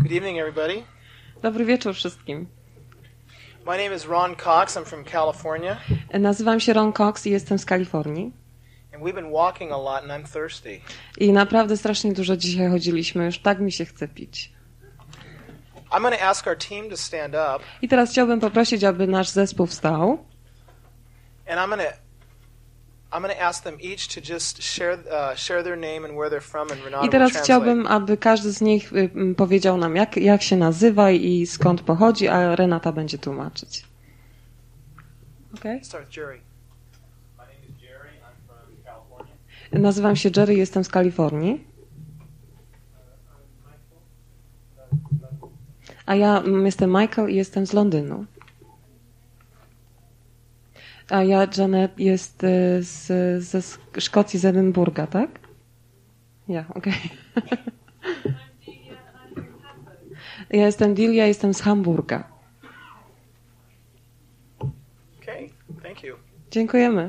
Good evening, everybody. Dobry wieczór wszystkim. My name is Ron Cox. I'm from California. Nazywam się Ron Cox i jestem z Kalifornii. And we've been walking a lot and I'm thirsty. I naprawdę strasznie dużo dzisiaj chodziliśmy, już tak mi się chce pić. I'm going to ask our team to stand up. I teraz chciałbym poprosić, aby nasz zespół wstał. And I'm going to ask them each to just share their name and where they're from, and Renata I teraz will chciałbym, aby każdy z nich powiedział nam, jak się nazywa i skąd pochodzi, a Renata będzie tłumaczyć. Okay? Start with Jerry. My name is Jerry. I'm from California. Nazywam się Jerry, jestem z Kalifornii. A ja jestem Michael i jestem z Londynu. A ja, Janet, jest ze Szkocji, z Edynburga, tak? Ja, okej. Ja jestem Dilia, jestem z Hamburga. Okay, thank you. Dziękujemy.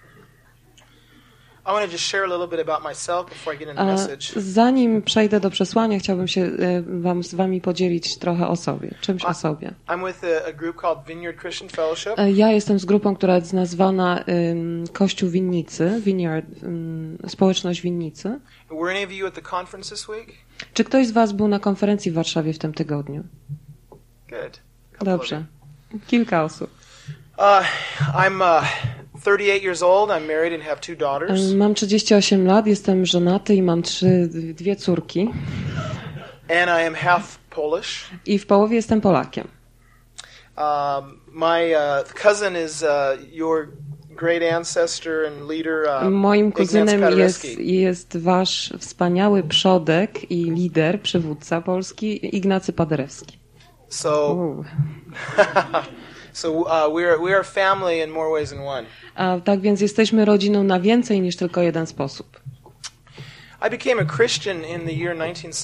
I want to just share a little bit about myself before I get into the message. Zanim przejdę do przesłania, chciałbym się z wami podzielić trochę o sobie, czymś o sobie. I'm with a group called Vineyard Christian Fellowship. Ja jestem z grupą, która jest nazwana Kościół Winnicy, Vineyard, Społeczność Winnicy. Were any of you at the conference this week? Czy ktoś z was był na konferencji w Warszawie w tym tygodniu? Good. Dobrze. Kilka osób. I'm 38 years old. I'm married and have 2 daughters. Mam 38 lat, jestem żonaty i mam dwie córki. And I am half Polish. I w połowie jestem Polakiem. My cousin is your great ancestor and leader. Moim Ignacy kuzynem Paderewski. jest wasz wspaniały przodek i lider, przywódca Polski, Ignacy Paderewski. So we are family in more ways than one. A tak więc jesteśmy rodziną na więcej niż tylko jeden sposób. I became a Christian in the year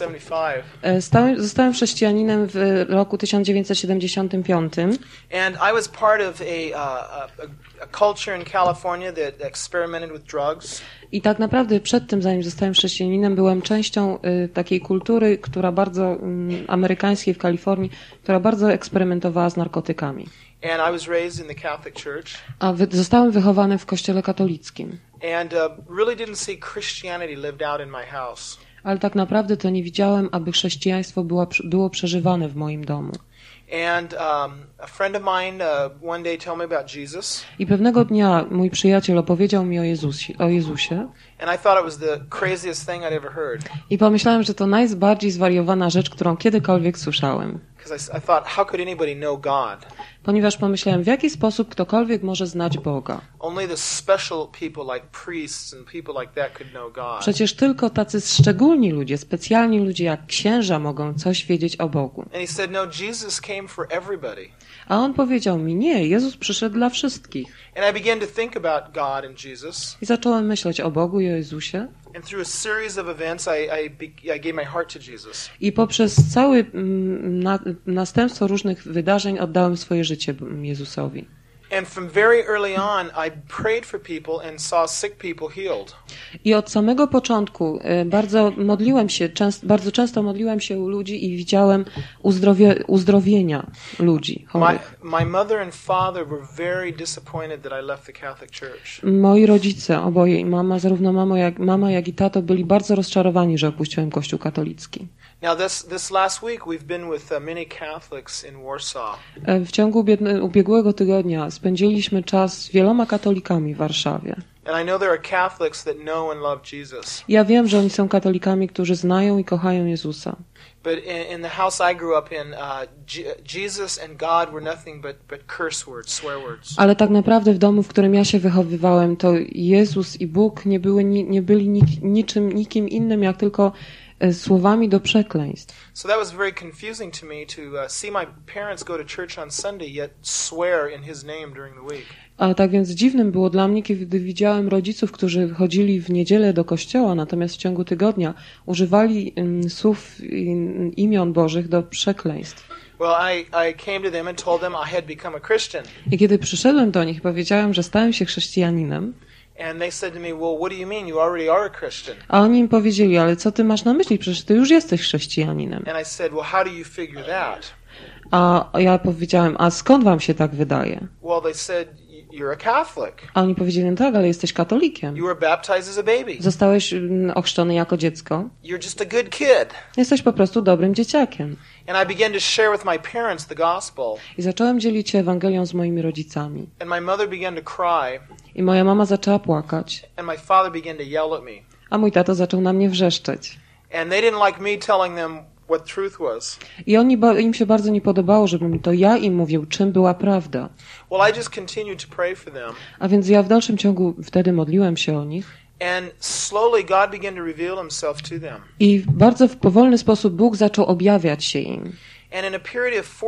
1975. Zostałem chrześcijaninem w roku 1975. And I was part of a culture in California that experimented with drugs. I tak naprawdę przed tym, zanim zostałem chrześcijaninem, byłem częścią takiej kultury, która bardzo amerykańskiej w Kalifornii, która bardzo eksperymentowała z narkotykami. And I was raised in the Catholic Church. A zostałem wychowany w kościele katolickim. And really didn't see Christianity lived out in my house. Ale tak naprawdę to nie widziałem, aby chrześcijaństwo było przeżywane w moim domu. And a friend of mine one day told me about Jesus. I pewnego dnia mój przyjaciel opowiedział mi o Jezusie. And I thought it was the craziest thing I'd ever heard. I pomyślałem, że to najbardziej zwariowana rzecz, którą kiedykolwiek słyszałem. Because I thought, how could anybody know God? Ponieważ pomyślałem, w jaki sposób ktokolwiek może znać Boga. Only the special people like priests and people like that could know God. Przecież tylko tacy szczególni ludzie, specjalni ludzie jak księża mogą coś wiedzieć o Bogu. And he said, no, Jesus came for everybody. A on powiedział mi, nie, Jezus przyszedł dla wszystkich. And I began to think about God and Jesus. I zacząłem myśleć o Bogu i o Jezusie. And through a series of events, I gave my heart to Jesus. I poprzez całe następstwo różnych wydarzeń oddałem swoje życie Jezusowi. And from very early on, I prayed for people and saw sick people healed. I od samego początku bardzo często modliłem się u ludzi i widziałem uzdrowienia ludzi chorych. My mother and father were very disappointed that I left the Catholic Church. Moi rodzice, oboje, zarówno mama jak i tato byli bardzo rozczarowani, że opuściłem Kościół katolicki. Now this last week we've been with many Catholics in Warsaw. W ciągu ubiegłego tygodnia spędziliśmy czas z wieloma katolikami w Warszawie. And I know there are Catholics that know and love Jesus. Ja wiem, że oni są katolikami, którzy znają i kochają Jezusa. But in the house I grew up in, Jesus and God were nothing but curse words, swear words. Ale tak naprawdę w domu, w którym ja się wychowywałem, to Jezus i Bóg nie byli nikim innym, jak tylko słowami do przekleństw. So that was very confusing to me to see my parents go to church on Sunday yet swear in his name during the week. A tak więc dziwnym było dla mnie, kiedy widziałem rodziców, którzy chodzili w niedzielę do kościoła, natomiast w ciągu tygodnia używali słów imion Bożych do przekleństw. Well, I came to them and told them I had become a Christian. I kiedy przyszedłem do nich, powiedziałem, że stałem się chrześcijaninem. And they said to me, well, what do you mean? You already are a Christian. A oni im powiedzieli, ale co ty masz na myśli? Przecież ty już jesteś chrześcijaninem. And I said, well, how do you figure that? A ja powiedziałem, a skąd wam się tak wydaje? Well, they said, you're a Catholic. A oni powiedzieli, no tak, ale jesteś katolikiem. You were baptized as a baby. Zostałeś ochrzczony jako dziecko. You're just a good kid. Jesteś po prostu dobrym dzieciakiem. And I began to share with my parents the gospel. I zacząłem dzielić się Ewangelią z moimi rodzicami. And my mother began to cry. I moja mama zaczęła płakać. And my father began to yell at me. A mój tato zaczął na mnie wrzeszczeć. And they didn't like me telling them what truth was. I im się bardzo nie podobało, żebym to ja im mówił, czym była prawda. Well, I just continued to pray for them. A więc ja w dalszym ciągu wtedy modliłem się o nich. And slowly God began to reveal himself to them. I w bardzo powolny sposób Bóg zaczął objawiać się im. And in a period of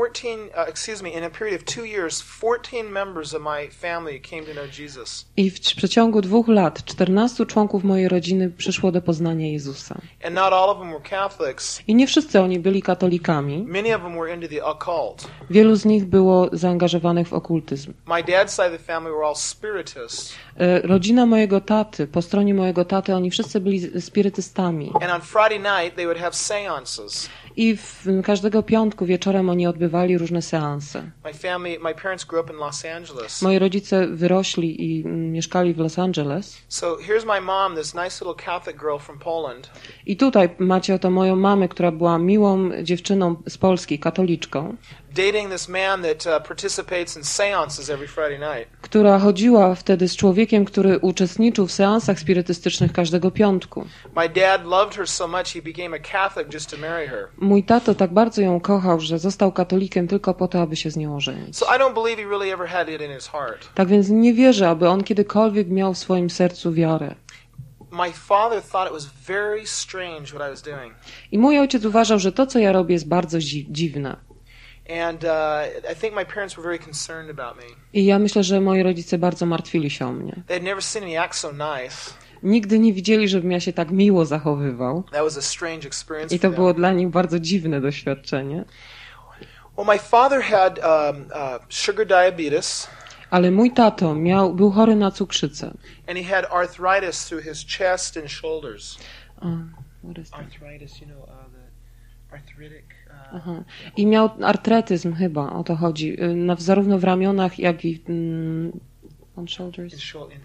2 years, 14 members of my family came to know Jesus. I w przeciągu 2 lat 14 członków mojej rodziny przyszło do poznania Jezusa. And not all of them were Catholics. I nie wszyscy oni byli katolikami. Many of them were into the occult. Wielu z nich było zaangażowanych w okultyzm. My dad's side of the family were all spiritists. Rodzina mojego taty, po stronie mojego taty, oni wszyscy byli spirytystami. And on Friday night they would have seances. I każdego piątku wieczorem oni odbywali różne seanse. My parents grew up in Los Angeles. Moi rodzice wyrośli i mieszkali w Los Angeles. So here's my mom, this nice little Catholic girl from Poland. I tutaj macie oto moją mamę, która była miłą dziewczyną z Polski, katoliczką. Dating this man that participates in seances every Friday night. Która chodziła wtedy z człowiekiem, który uczestniczył w seansach spirytystycznych każdego piątku. My dad loved her so much he became a Catholic just to marry her. Mój tato tak bardzo ją kochał, że został katolikiem tylko po to, aby się z nią ożenić. So I don't believe he really ever had it in his heart. Tak więc nie wierzę, aby on kiedykolwiek miał w swoim sercu wiarę. My father thought it was very strange what I was doing. I mój ojciec uważał, że to, co ja robię, jest bardzo dziwne. And I think my parents were very concerned about me. I ja myślę, że moi rodzice bardzo martwili się o mnie. They had never seen me act so nice. Nigdy nie widzieli, żebym ja się tak miło zachowywał. That was a strange experience I to for było them. dla nich bardzo dziwne doświadczenie. Well, my father had sugar diabetes. Ale mój tato był chory na cukrzycę. And he had arthritis through his chest and shoulders. Arthritis, you know, the arthritic. Aha. I miał artretyzm chyba, o to chodzi, zarówno w ramionach, jak i on shoulders.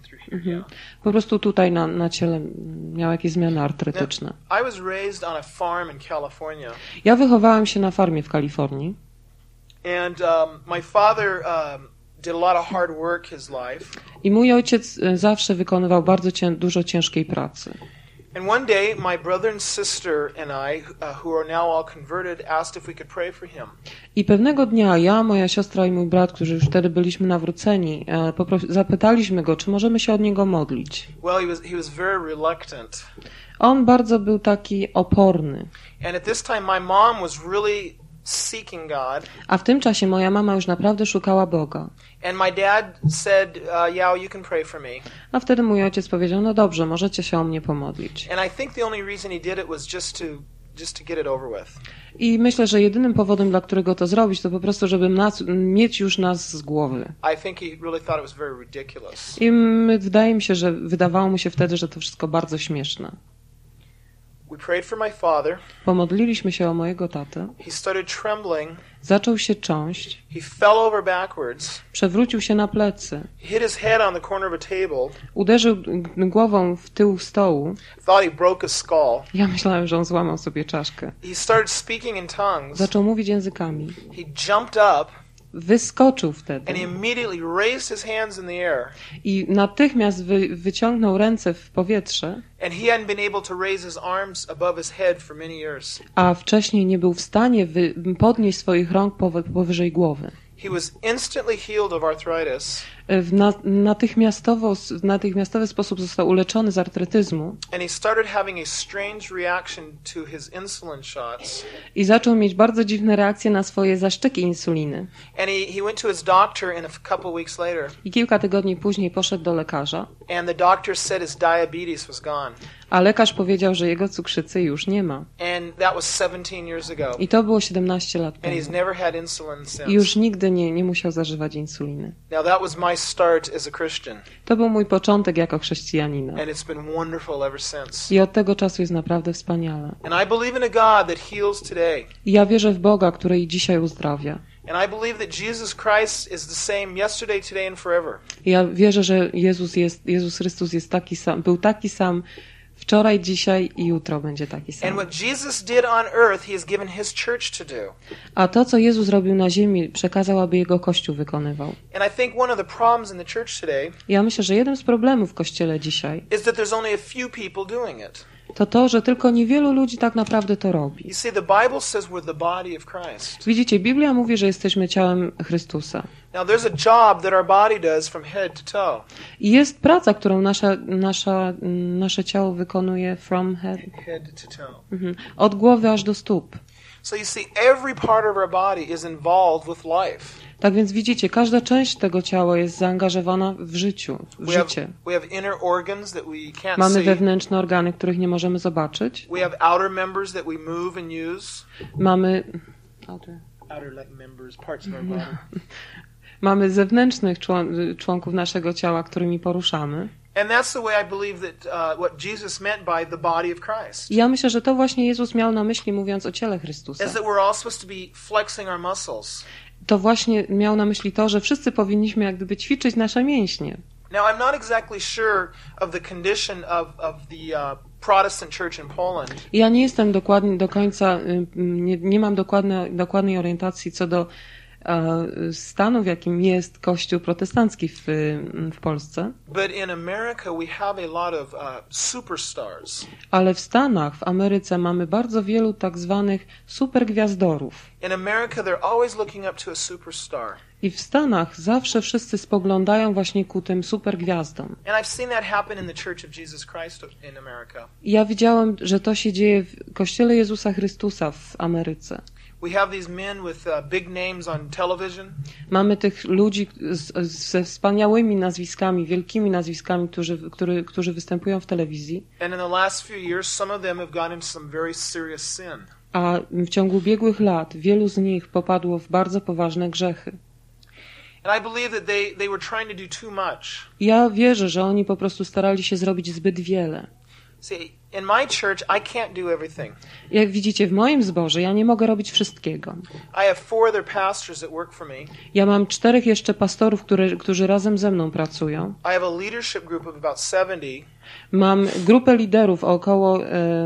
Po prostu tutaj na ciele miał jakieś zmiany artretyczne. I was raised on a farm in California. Ja wychowałem się na farmie w Kalifornii. And my father did a lot of hard work his life. I mój ojciec zawsze wykonywał bardzo dużo ciężkiej pracy. And one day my brother and sister and I, who are now all converted, asked if we could pray for him. I pewnego dnia ja, moja siostra i mój brat, którzy już wtedy byliśmy nawróceni, zapytaliśmy go, czy możemy się od niego modlić. Well, he was very reluctant. On bardzo był taki oporny. And at this time my mom was really seeking God. A w tym czasie moja mama już naprawdę szukała Boga. And my dad said, yeah, you can pray for me. A wtedy mój ojciec powiedział, no dobrze, możecie się o mnie pomodlić. And I think the only reason he did it was just to get it over with. I myślę, że jedynym powodem, dla którego to zrobić, to po prostu, żeby mieć już nas z głowy. I think he really thought it was very ridiculous. I wydaje mi się, że wydawało mu się wtedy, że to wszystko bardzo śmieszne. We prayed for my father. Pomodliliśmy się o mojego tatę. He started trembling. Zaczął się trząść. He fell over backwards. Przewrócił się na plecy. Hit his head on the corner of a table. Uderzył głową w tył stołu. Thought he broke his skull. Ja myślałem, że on złamał sobie czaszkę. He started speaking in tongues. Zaczął mówić językami. He jumped up. Wyskoczył wtedy. And he immediately raised his hands in the air. I natychmiast wyciągnął ręce w powietrze. And he hadn't been able to raise his arms above his head for many years. A wcześniej nie był w stanie podnieść swoich rąk powyżej głowy. He was instantly healed of arthritis. W natychmiastowy sposób został uleczony z artretyzmu. And he started having a strange reaction to his insulin shots. I zaczął mieć bardzo dziwne reakcje na swoje zaszczeki insuliny. And he went to his doctor and a couple weeks later. I kilka tygodni później poszedł do lekarza. And the doctor said his diabetes was gone. A lekarz powiedział, że jego cukrzycy już nie ma. And that was 17 years ago. I to było 17 lat And temu. he's never had insulin since. I już nigdy nie musiał zażywać insuliny. Now that was my start as a Christian. To był mój początek jako chrześcijanina. And it's been wonderful ever since. I od tego czasu jest naprawdę wspaniale. And I believe in a God that heals today. I ja wierzę w Boga, który i dzisiaj uzdrawia. And I believe that Jesus Christ is the same yesterday, today and forever. I ja wierzę, że Jezus Chrystus jest taki sam, był taki sam wczoraj, dzisiaj i jutro będzie taki sam. And what Jesus did on earth, he has given his church to do. A to, co Jezus robił na ziemi, przekazał, aby Jego Kościół wykonywał. And I think one of the problems in the church today Ja myślę, że jednym z problemów w Kościele dzisiaj is that there's only a few people doing it. to, że tylko niewielu ludzi tak naprawdę to robi. You see, the Bible says we're the body of Christ. Widzicie, Biblia mówi, że jesteśmy ciałem Chrystusa. Now there's a job that our body does from head to toe. I jest praca, którą nasze ciało wykonuje from head. Head to toe. Od głowy aż do stóp. So you see, every part of our body is involved with life. Tak więc widzicie, każda część tego ciała jest zaangażowana w życiu, w życie. We have inner organs that we can't Mamy see. wewnętrzne organy, których nie możemy zobaczyć. We have outer members that we move and use. Mamy Outer like members, parts of our body. Mamy zewnętrznych członków naszego ciała, którymi poruszamy. And that's the way I believe that what Jesus meant by the body of Christ. I ja myślę, że to właśnie Jezus miał na myśli, mówiąc o ciele Chrystusa. Is that we're all supposed to be flexing our muscles. To właśnie miał na myśli to, że wszyscy powinniśmy jak gdyby ćwiczyć nasze mięśnie. Now I'm not exactly sure of the condition of the Protestant church in Poland. Ja nie jestem do końca, nie mam dokładnej orientacji co do stanu, w jakim jest Kościół protestancki w Polsce. But in America we have a lot of superstars. Ale w Stanach, w Ameryce mamy bardzo wielu tak zwanych supergwiazdorów. In America they're always looking up to a superstar. I w Stanach zawsze wszyscy spoglądają właśnie ku tym supergwiazdom. And I've seen that happen in the Church of Jesus Christ in America. I ja widziałem, że to się dzieje w Kościele Jezusa Chrystusa w Ameryce. We have these men with big names on television. Mamy tych ludzi ze wspaniałymi nazwiskami, wielkimi nazwiskami, którzy występują w telewizji. And in the last few years some of them have gone into some very serious sin. A w ciągu ubiegłych lat wielu z nich popadło w bardzo poważne grzechy. And I believe that they were trying to do too much. Ja wierzę, że oni po prostu starali się zrobić zbyt wiele. See, in my church I can't do everything. Jak widzicie, w moim zborze ja nie mogę robić wszystkiego. I have 4 other pastors that work for me. Ja mam 4 jeszcze pastorów, którzy razem ze mną pracują. I have a leadership group of about 70. Mam grupę liderów o około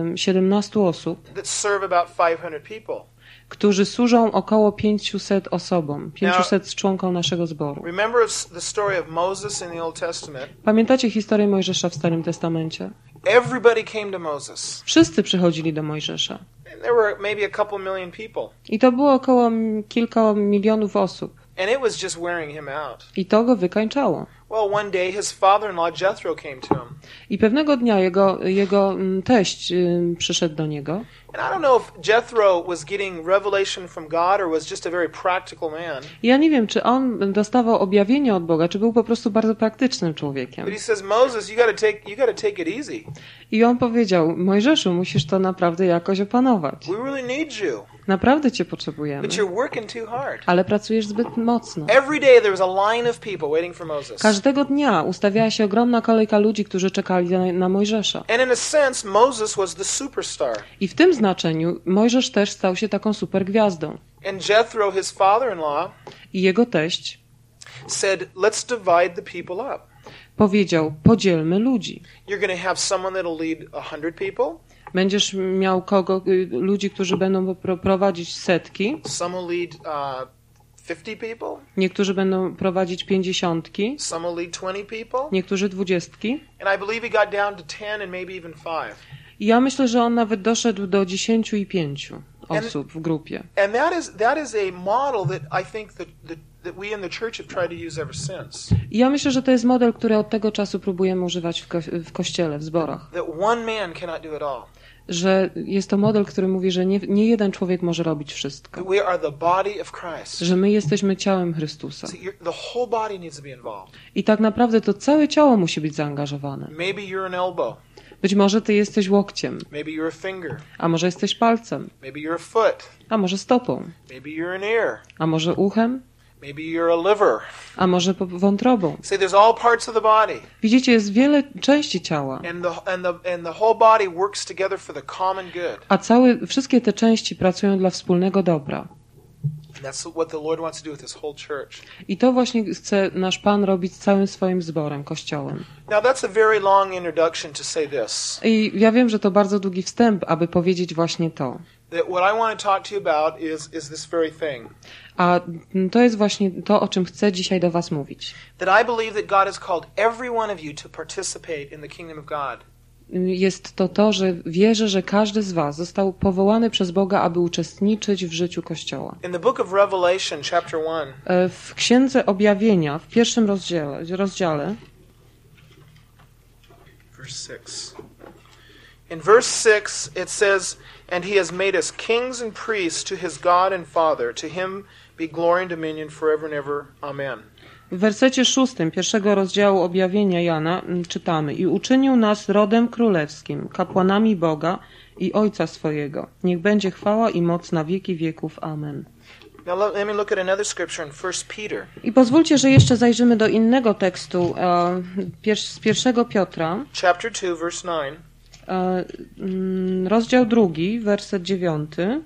17 osób, That serve about 500 people. którzy służą około 500 osobom, 500 członkom naszego zboru. Remember the story of Moses in the Old Testament? Pamiętacie historię Mojżesza w Starym Testamencie? Everybody came to Moses. Wszyscy przychodzili do Mojżesza. And there were maybe a couple million people. I to było około kilka milionów osób. And it was just wearing him out. I to go wykańczało. Well, one day his father-in-law Jethro came to him. I pewnego dnia jego teść przyszedł do niego. And I don't know if Jethro was getting revelation from God or was just a very practical man. Ja nie wiem, czy on dostawał objawienie od Boga, czy był po prostu bardzo praktycznym człowiekiem. But he says, Moses, you got to take it easy. I on powiedział: Mojżeszu, musisz to naprawdę jakoś opanować. We really need you. Naprawdę cię potrzebujemy. But you're working too hard. Ale pracujesz zbyt mocno. Every day there was a line of people waiting for Moses. Każdego dnia ustawiała się ogromna kolejka ludzi, którzy czekali na Mojżesza. And in a sense, Moses was the superstar. I w tym znaczeniu Mojżesz też stał się taką supergwiazdą. And Jethro, his father-in-law, I jego teść said, let's divide the people up. powiedział: podzielmy ludzi. You're going to have someone that'll lead 100 people. Będziesz miał ludzi, którzy będą prowadzić setki. Some will lead 50 people. Niektórzy będą prowadzić 50. Some will lead 20 people. Niektórzy 20. And I believe he got down to 10 and maybe even 5. I ja myślę, że on nawet doszedł do 10 i 5 osób w grupie. And that is a model that I think that we in the church have tried to use ever since. I ja myślę, że to jest model, który od tego czasu próbujemy używać w kościele, w zborach. That one man cannot do it all. Że jest to model, który mówi, że nie jeden człowiek może robić wszystko. We are the body of Christ. Że my jesteśmy ciałem Chrystusa. The whole body needs to be involved. I tak naprawdę to całe ciało musi być zaangażowane. Maybe you're an elbow. Być może ty jesteś łokciem, Maybe you're a finger. a może jesteś palcem, Maybe you're a foot. a może stopą, Maybe you're an ear. a może uchem, Maybe you're a liver. A może wątrobą. See, there's all parts of the body. Widzicie, jest wiele części ciała. And the whole body works together for the common good. A wszystkie te części pracują dla wspólnego dobra. That's what the Lord wants to do with his whole church. I to właśnie chce nasz Pan robić z całym swoim zborem, Kościołem. Now that's a very long introduction to say this. I ja wiem, że to bardzo długi wstęp, aby powiedzieć właśnie to. That what I want to talk to you about is this very thing. A to jest właśnie to, o czym chcę dzisiaj do was mówić. That I believe that God has called every one of you to participate in the kingdom of God. Jest to, że wierzę, że każdy z was został powołany przez Boga, aby uczestniczyć w życiu Kościoła. In the book of Revelation, chapter 1. W Księdze Objawienia, w pierwszym rozdziale verse 6. In verse 6 it says, "And he has made us kings and priests to his God and Father. To him be glory and dominion forever and ever. Amen." W wersecie 6 pierwszego rozdziału Objawienia Jana czytamy: I uczynił nas rodem królewskim, kapłanami Boga i Ojca swojego. Niech będzie chwała i moc na wieki wieków. Amen. Now let me look at another scripture in 1 Peter. I pozwólcie, że jeszcze zajrzymy do innego tekstu z 1 Piotra. Chapter 2, verse 9. Rozdział 2, werset 9.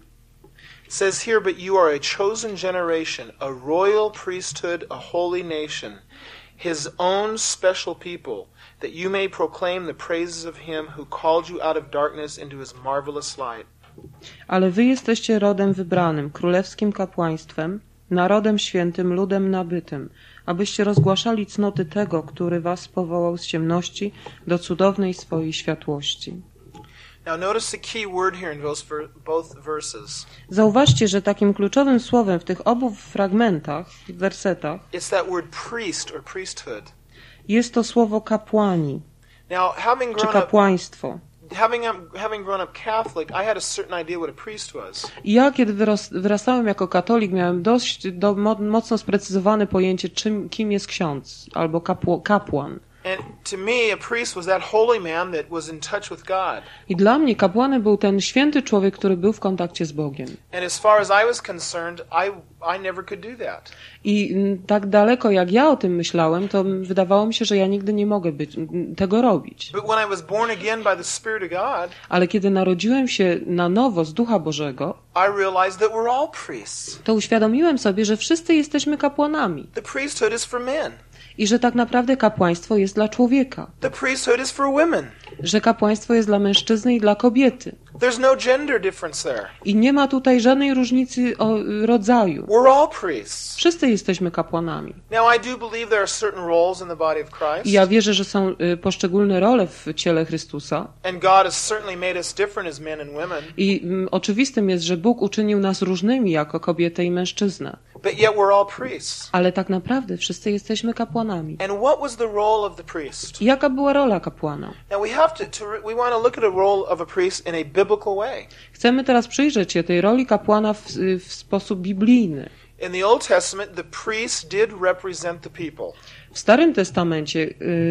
It says here, "But you are a chosen generation, a royal priesthood, a holy nation, his own special people, that you may proclaim the praises of him who called you out of darkness into his marvelous light." Ale wy jesteście rodem wybranym, królewskim kapłaństwem, narodem świętym, ludem nabytym, abyście rozgłaszali cnoty tego, który was powołał z ciemności do cudownej swojej światłości. Now notice the key word here in both verses. Zauważcie, że takim kluczowym słowem w tych obu fragmentach, wersetach, it's that word priest or priesthood. Jest to słowo kapłani, Now, czy kapłaństwo. Having grown up Catholic, I had a certain idea what a priest was. I ja, kiedy wyrastałem jako katolik, miałem dość mocno sprecyzowane pojęcie, kim jest ksiądz albo kapłan. And to me, a priest was that holy man that was in touch with God. I dla mnie kapłanem był ten święty człowiek, który był w kontakcie z Bogiem. And as far as I was concerned, I never could do that. I tak daleko jak ja o tym myślałem, to wydawało mi się, że ja nigdy nie mogę tego robić. But when I was born again by the Spirit of God, ale kiedy narodziłem się na nowo z Ducha Bożego, I realized that we're all priests. To uświadomiłem sobie, że wszyscy jesteśmy kapłanami. The priesthood is for men. I że tak naprawdę kapłaństwo jest dla człowieka. The priesthood is for women. Że kapłaństwo jest dla mężczyzny i dla kobiety. There's no gender difference there. I nie ma tutaj żadnej różnicy rodzaju. We're all priests. Wszyscy jesteśmy kapłanami. Now I do believe there are certain roles in the body of Christ. I ja wierzę, że są poszczególne role w ciele Chrystusa. And God has certainly made us different as men and women. I oczywistym jest, że Bóg uczynił nas różnymi jako kobietę i mężczyznę. But yet we're all priests. Ale tak naprawdę wszyscy jesteśmy kapłanami. And what was the role of the priest? I jaka była rola kapłana? Now we want to look at a role of a priest in a biblical way. Chcemy teraz przyjrzeć się tej roli kapłana w sposób biblijny. In the Old Testament, the priest did represent the people. W Starym Testamencie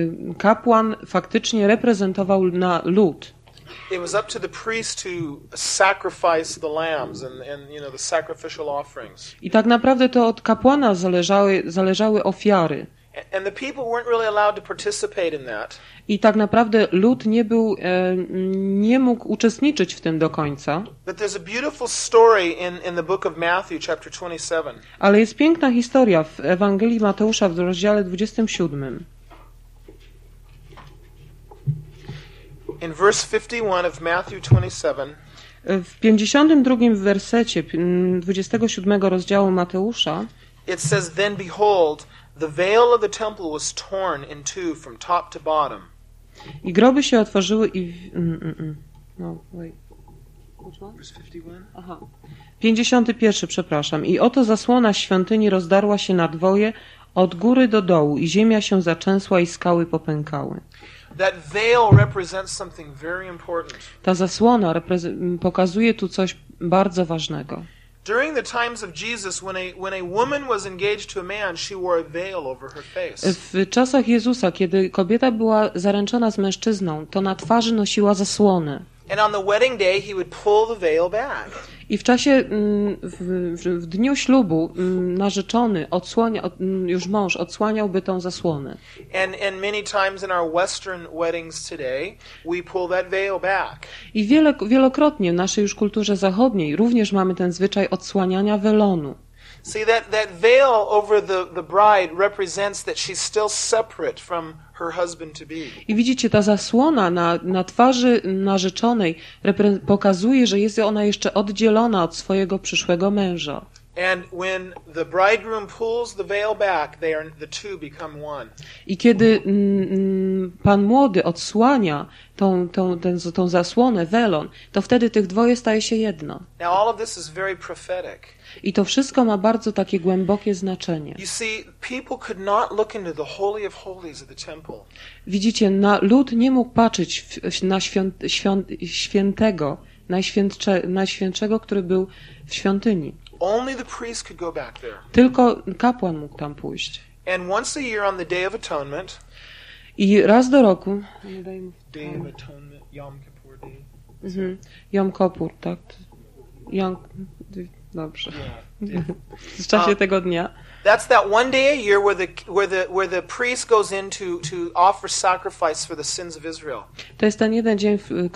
kapłan faktycznie reprezentował lud. It was up to the priest to sacrifice the lambs and the sacrificial offerings. I tak naprawdę to od kapłana zależały ofiary. And the people weren't really allowed to participate in that. I tak naprawdę lud nie mógł uczestniczyć w tym do końca. But there's a beautiful story in the book of Matthew, chapter 27. Ale jest piękna historia w Ewangelii Mateusza w rozdziale 27. In verse 51 of Matthew 27. W 52 wersecie 27 rozdziału Mateusza it says, "Then behold, the veil of the temple was torn in two from top to bottom." I groby się otworzyły i... No, wait. Verse 51? Aha. 51, przepraszam. I oto zasłona świątyni rozdarła się na dwoje od góry do dołu i ziemia się zatrzęsła i skały popękały. That veil represents something very important. Ta zasłona pokazuje tu coś bardzo ważnego. During the times of Jesus, when a woman was engaged to a man, she wore a veil over her face. W czasach Jezusa, kiedy kobieta była zaręczona z mężczyzną, to na twarzy nosiła zasłonę. And on the wedding day, he would pull the veil back. I w czasie, w dniu ślubu narzeczony już mąż odsłaniałby tą zasłonę. And many times in our Western weddings today, we pull that veil back. I wielokrotnie w naszej już kulturze zachodniej również mamy ten zwyczaj odsłaniania welonu. See, that veil over the bride represents that she's still separate from her husband to be. I widzicie, ta zasłona na twarzy narzeczonej pokazuje, że jest ona jeszcze oddzielona od swojego przyszłego męża. And when the bridegroom pulls the veil back, the two become one. I kiedy pan młody odsłania tą zasłonę, welon, to wtedy tych dwoje staje się jedno. Now all of this is very prophetic. I to wszystko ma bardzo takie głębokie znaczenie. You see, people could not look into the holy of holies of the temple. Widzicie, lud nie mógł patrzeć na świętego, najświętszego, który był w świątyni. Only the priest could go back there. Tylko kapłan mógł tam pójść. And once a year on the Day of Atonement, i raz do roku, Day of Atonement, Yom Kippur Day. Yom Kippur, tak? Dobrze. W czasie tego dnia. That's that one day a year where the priest goes in to offer sacrifice for the sins of Israel. To jest ten jeden dzień, w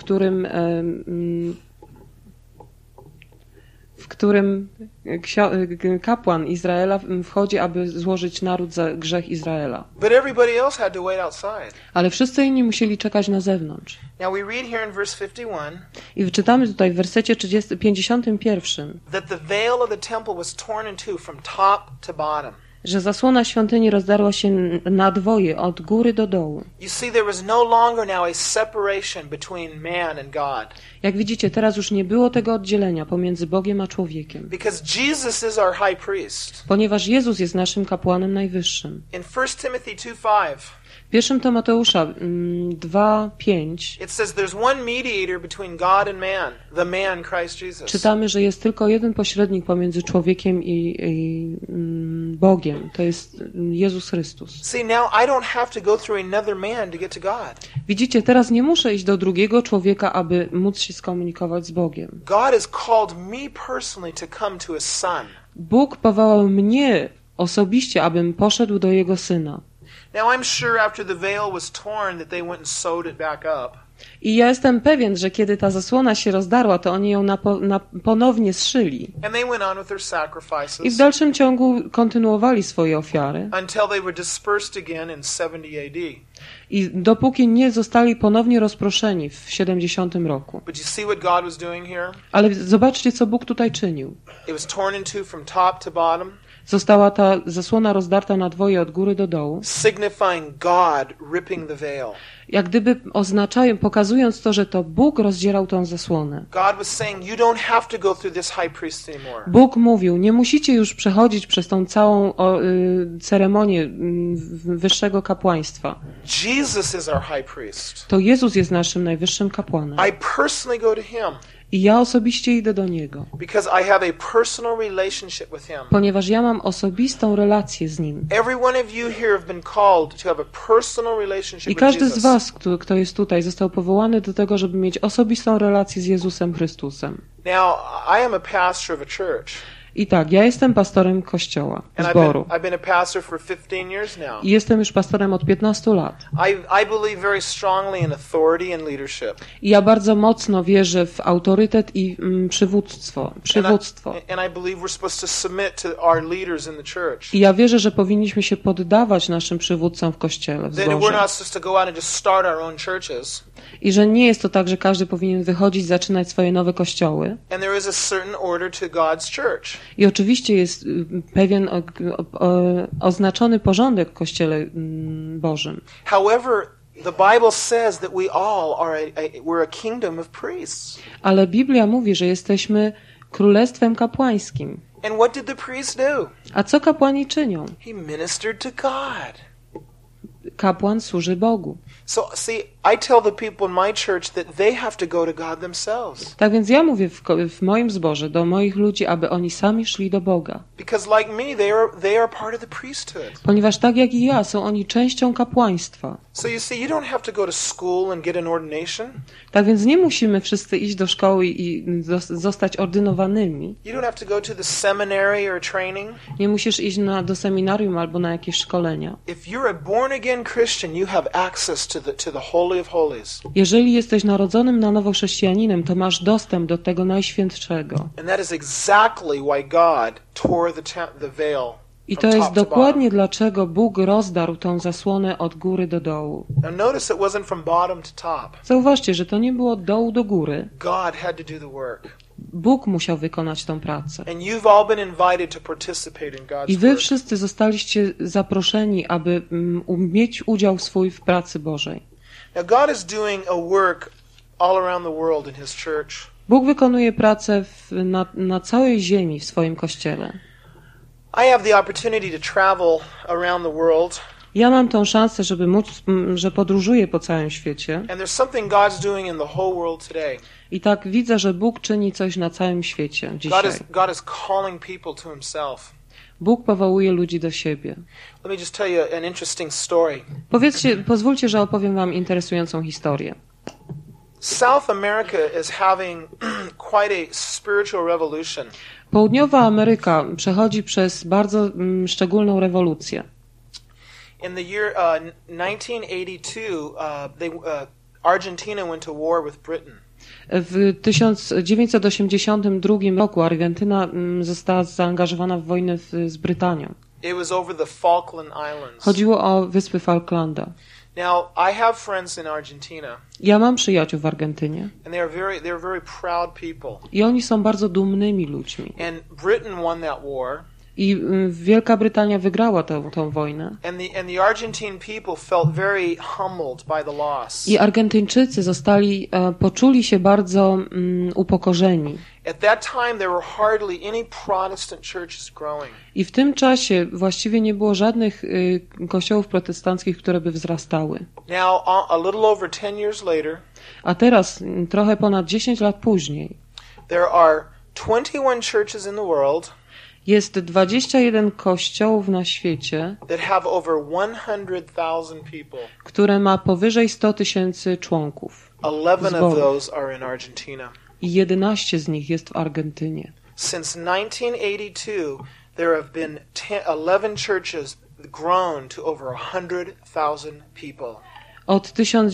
którym kapłan Izraela wchodzi, aby złożyć naród za grzech Izraela. But everybody else had to wait outside. Ale wszyscy inni musieli czekać na zewnątrz. Now we read here in verse 51. I czytamy tutaj w wersecie 51. That the veil of the temple was torn in two from top to bottom. Że zasłona świątyni rozdarła się na dwoje, od góry do dołu. You see, there was no longer now a separation between man and God. Jak widzicie, teraz już nie było tego oddzielenia pomiędzy Bogiem a człowiekiem. Because Jesus is our high priest. Ponieważ Jezus jest naszym kapłanem najwyższym. In 1 Timothy 2:5. W 1 Tymoteusza 2:5 it says there's one mediator between God and man, the man Christ Jesus. Czytamy, że jest tylko jeden pośrednik pomiędzy człowiekiem i Bogiem. To jest Jezus Chrystus. See, now I don't have to go through another man to get to God. Widzicie, teraz nie muszę iść do drugiego człowieka, aby móc się skomunikować z Bogiem. God has called me personally to come to his son. Bóg powołał mnie osobiście, abym poszedł do jego syna. Now I'm sure after the veil was torn that they went and sewed it back up. I ja jestem pewien, że kiedy ta zasłona się rozdarła, to oni ją ponownie zszyli. And they went on with their sacrifices. I w dalszym ciągu kontynuowali swoje ofiary. Until they were dispersed again in 70 AD. I dopóki nie zostali ponownie rozproszeni w 70 roku. But you see what God was doing here? Ale zobaczcie, co Bóg tutaj czynił. It was torn in two from top to bottom. Została ta zasłona rozdarta na dwoje od góry do dołu. Signifying God ripping the veil. Jak gdyby pokazując to, że to Bóg rozdzierał tą zasłonę. God was saying, you don't have to go through this high priest anymore. Bóg mówił, nie musicie już przechodzić przez tą całą ceremonię wyższego kapłaństwa. Jesus is our high priest. To Jezus jest naszym najwyższym kapłanem. I personally go to him. I ja osobiście idę do Niego. Because I have a personal relationship with him. Ponieważ ja mam osobistą relację z Nim. Every one of you here have been called to have a personal relationship with Jesus. I każdy z was, kto jest tutaj, został powołany do tego, żeby mieć osobistą relację z Jezusem Chrystusem. Now, I am a pastor of a church. I tak, ja jestem pastorem kościoła, zboru. I've been a pastor for 15 years now. I jestem już pastorem od 15 lat. I believe very strongly in authority and leadership. I ja bardzo mocno wierzę w autorytet i przywództwo. And I believe we're supposed to submit to our leaders in the church. I ja wierzę, że powinniśmy się poddawać naszym przywódcom w kościele, w That we're zborze. not supposed to go out and just start our own churches. I że nie jest to tak, że każdy powinien wychodzić, zaczynać swoje nowe kościoły. And there is a certain order to God's church. I oczywiście jest pewien oznaczony porządek w Kościele Bożym. However, the Bible says that we all are we're a kingdom of priests. Ale Biblia mówi, że jesteśmy królestwem kapłańskim. And what did the priests do? A co kapłani czynią? He ministered to God. Kapłan służy Bogu. So see, I tell the people in my church that they have to go to God themselves. Tak więc ja mówię w moim zborze do moich ludzi, aby oni sami szli do Boga. Because like me, they are part of the priesthood. Ponieważ tak jak i ja, są oni częścią kapłaństwa. So you see, you don't have to go to school and get an ordination. Tak więc nie musimy wszyscy iść do szkoły i zostać ordynowanymi. You don't have to go to the seminary or training. Nie musisz iść do seminarium albo na jakieś szkolenia. If you're a born again Christian, you have access to the Holy of Holies. Jeżeli jesteś narodzonym na nowo chrześcijaninem, to masz dostęp do tego najświętszego. And that is exactly why God tore the veil. I to jest dokładnie dlaczego Bóg rozdarł tą zasłonę od góry do dołu. Now notice it wasn't from bottom to top. Zauważcie, że to nie było od dołu do góry. God had to do the work. Bóg musiał wykonać tą pracę. And you've all been invited to participate in God's I wy work. wszyscy zostaliście zaproszeni, aby mieć udział swój w pracy Bożej. Now God is doing a work all around the world in His church. Bóg wykonuje pracę na całej ziemi w swoim Kościele. I have the opportunity to travel around the world. Ja mam tą szansę, że podróżuję po całym świecie. And there's something God's doing in the whole world today. I tak widzę, że Bóg czyni coś na całym świecie dzisiaj. God is calling people to Himself. Bóg powołuje ludzi do siebie. Let me just tell you an interesting story. Pozwólcie, że opowiem wam interesującą historię. South America is having quite a spiritual revolution. Południowa Ameryka przechodzi przez bardzo szczególną rewolucję. In the year 1982, Argentina went to war with Britain. W 1982 roku Argentyna została zaangażowana w wojnę z Brytanią. It was over the Falkland Islands. Chodziło o Wyspy Falklanda. Now, I have friends in Argentina. Ja mam przyjaciół w Argentynie. And they're very proud people. I oni są bardzo dumnymi ludźmi. And Britain won that war. I Wielka Brytania wygrała tą wojnę. And the Argentine people felt very humbled by the loss. I Argentyńczycy poczuli się bardzo upokorzeni. At that time there were hardly any Protestant churches growing. I w tym czasie właściwie nie było żadnych kościołów protestanckich, które by wzrastały. Now, a little over 10 years later, a teraz, trochę ponad 10 lat później, there are 21 churches in the world. Jest 21 kościołów na świecie, that have over 100,000 people. Które ma powyżej 100,000 członków. 11 of those are in Argentina. I 11 z nich jest w Argentynie. Since 1982, there have been 11 churches grown to over 100,000 people. Od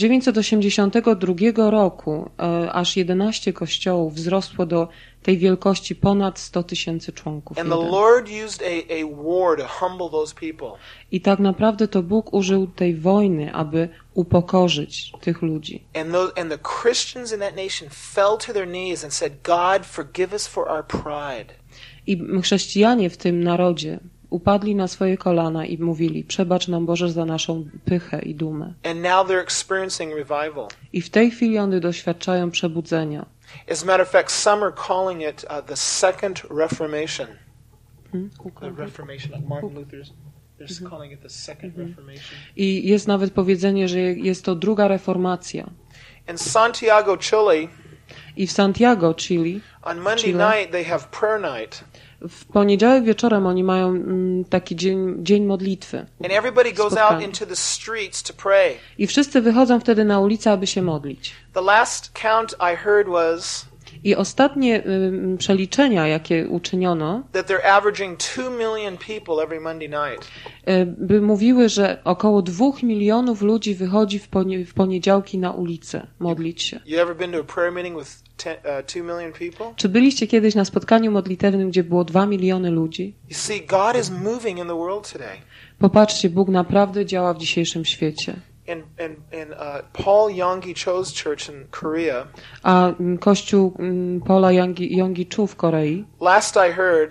1982 roku aż 11 kościołów wzrosło do tej wielkości ponad 100,000 członków. And the Lord used a war to humble those people. I tak naprawdę to Bóg użył tej wojny, aby upokorzyć tych ludzi. And the Christians in that nation fell to their knees and said, God, forgive us for our pride. I chrześcijanie w tym narodzie upadli na swoje kolana i mówili, przebacz nam Boże za naszą pychę i dumę. And now they're experiencing revival. I w tej chwili one doświadczają przebudzenia. As a matter of fact, some are calling it the Second Reformation. The Reformation of Martin Luther's. They're calling it the Second Reformation. I jest nawet powiedzenie, że jest to druga reformacja. In Santiago, Chile. I w Santiago, Chile. On Monday night they have prayer night. W poniedziałek wieczorem oni mają taki dzień modlitwy. And everybody goes out into the streets to pray. I wszyscy wychodzą wtedy na ulicę, aby się modlić. The last count I heard was I ostatnie przeliczenia, jakie uczyniono, that they're averaging 2 million people every Monday night. By mówiły, że około 2 milionów ludzi wychodzi w poniedziałki na ulicę modlić się. You ever been to a prayer meeting with 2 million people? Czy byliście kiedyś na spotkaniu modlitewnym, gdzie było 2 miliony ludzi? You see, God is moving in the world today. Popatrzcie, Bóg naprawdę działa w dzisiejszym świecie. In Paul Yonggi Cho's church in Korea. A kościół Paula Yonggi Cho w Korei. Last I heard.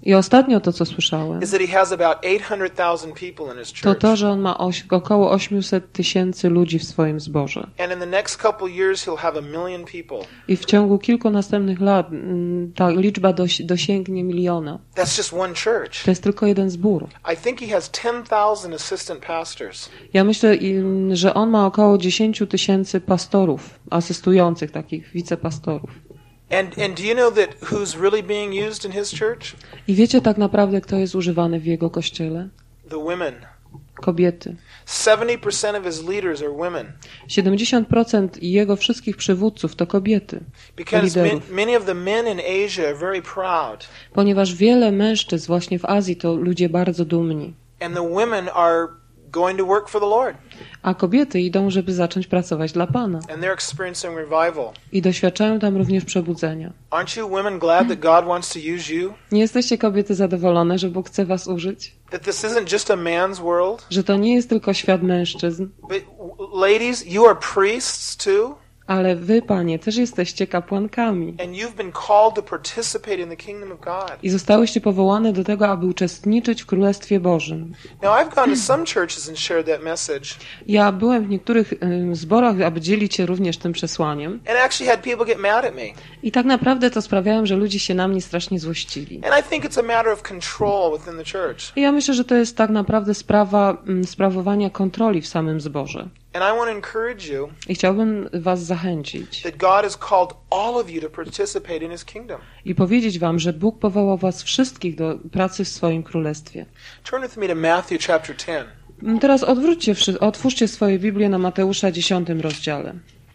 I ostatnio to, co słyszałem, is that he has about 800,000 people in his church. to, że on ma około 800 tysięcy ludzi w swoim zborze. And in the next couple years he'll have 1 million people. I w ciągu kilku następnych lat ta liczba dosięgnie 1 miliona. That's just one church. To jest tylko jeden zbór. I think he has 10,000 assistant pastors. Ja myślę, że on ma około 10 tysięcy pastorów, asystujących, takich wicepastorów. And do you know that who's really being used in his church? I wiecie tak naprawdę, kto jest używany w jego kościele? The women. Kobiety. 70% of his leaders are women. 70% jego wszystkich przywódców to kobiety. Because many of the men in Asia are very proud. Ponieważ wiele mężczyzn właśnie w Azji to ludzie bardzo dumni. And the women are going to work for the Lord. A kobiety idą, żeby zacząć pracować dla Pana. And they're experiencing revival. I doświadczają tam również przebudzenia. Aren't you women glad that God wants to use you? Nie jesteście kobiety zadowolone, że Bóg chce was użyć? That this isn't just a man's world? Że to nie jest tylko świat mężczyzn. But ladies, you are priests too. Ale wy, panie, też jesteście kapłankami. And you've been called to participate in the kingdom of God. I zostałyście powołane do tego, aby uczestniczyć w Królestwie Bożym. Now I've gone to some churches and shared that message. Ja byłem w niektórych zborach, aby dzielić się również tym przesłaniem. And actually had people get mad at me. I tak naprawdę to sprawiałem, że ludzie się na mnie strasznie złościli. And I think it's a matter of control within the church. I ja myślę, że to jest tak naprawdę sprawa sprawowania kontroli w samym zborze. And I want to encourage you. I chciałbym was zachęcić. That God has called all of you to participate in his kingdom. I powiedzieć wam, że Bóg powołał was wszystkich do pracy w swoim królestwie. Turn with me to Matthew chapter 10. Teraz otwórzcie swoje Biblię na Mateusza 10 rozdziale.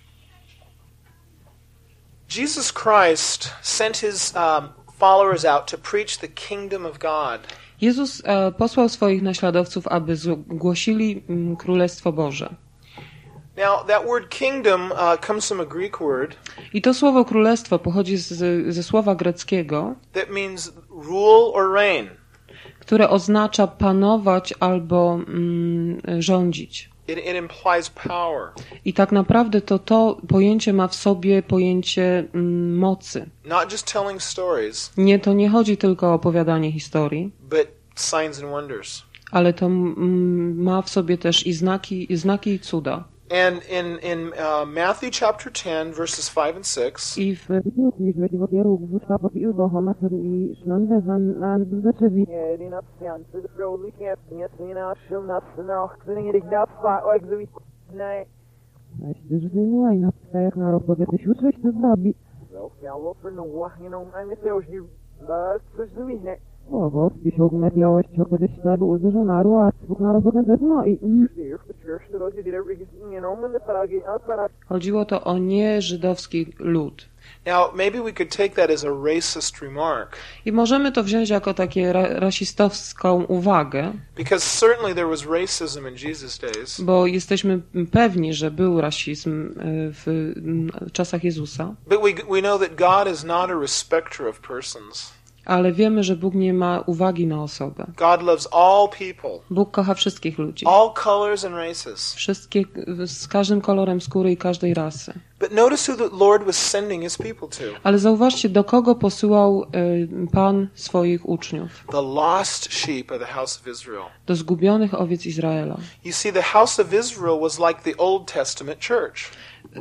Jesus Christ sent his followers out to preach the kingdom of God. Jezus posłał swoich naśladowców, aby głosili Królestwo Boże. Now that word kingdom comes from a Greek word. I to słowo królestwo pochodzi ze słowa greckiego, that means rule or reign. Które oznacza panować albo rządzić. It implies power. I tak naprawdę to pojęcie ma w sobie pojęcie mocy. Not just telling stories. To nie chodzi tylko o opowiadanie historii. But signs and wonders. Ale to ma w sobie też i znaki i cuda. And in Matthew chapter 10 verses 5 and 6. I w chodziło to o nieżydowski lud. Now, maybe we could take that as a racist remark. I możemy to wziąć jako takie rasistowską uwagę. Because certainly there was racism in Jesus' days. Bo jesteśmy pewni, że był rasizm w czasach Jezusa. But we know that God is not a respecter of persons. Ale wiemy, że Bóg nie ma uwagi na osobę. God loves all people. Bóg kocha wszystkich ludzi. All colors and races. Wszystkie, z każdym kolorem skóry i każdej rasy. But notice who the Lord was sending his people to. Ale zauważcie, do kogo posyłał Pan swoich uczniów. The lost sheep of the house of Israel. Do zgubionych owiec Izraela. You see, the house of Israel was like the Old Testament church.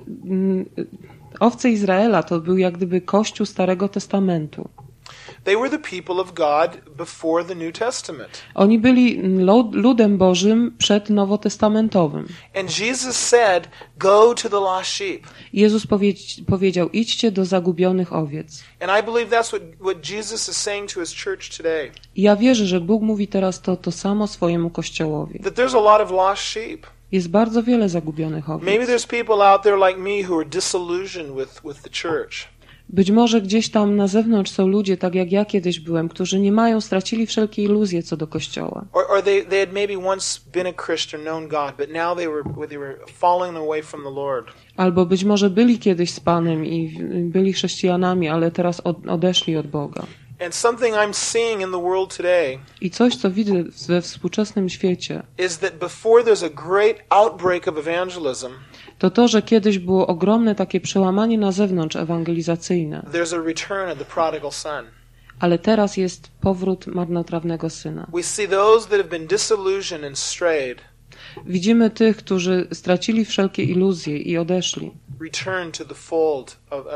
Owce Izraela to był jak gdyby Kościół Starego Testamentu. They were the people of God before the New Testament. Oni byli ludem Bożym przed nowotestamentowym. And Jesus said, "Go to the lost sheep." Jezus powiedział: idźcie do zagubionych owiec. And I believe that's what Jesus is saying to his church today. I ja wierzę, że Bóg mówi teraz to samo swojemu Kościołowi. That there's a lot of lost sheep. Jest bardzo wiele zagubionych owiec. Maybe there's people out there like me who are disillusioned with the church. Być może gdzieś tam na zewnątrz są ludzie, tak jak ja kiedyś byłem, którzy nie mają, stracili wszelkie iluzje co do Kościoła. Or they had maybe once been a Christian, known God, but now they were falling away from the Lord. Albo być może byli kiedyś z Panem i byli chrześcijanami, ale teraz odeszli od Boga. And something I'm seeing in the world today. I coś, co widzę we współczesnym świecie, is that before there's a great outbreak of evangelism. To, że kiedyś było ogromne takie przełamanie na zewnątrz ewangelizacyjne. There's a return of the prodigal son. Ale teraz jest powrót marnotrawnego syna. We see those that have been disillusioned and strayed. Widzimy tych, którzy stracili wszelkie iluzje i odeszli. Return to the fold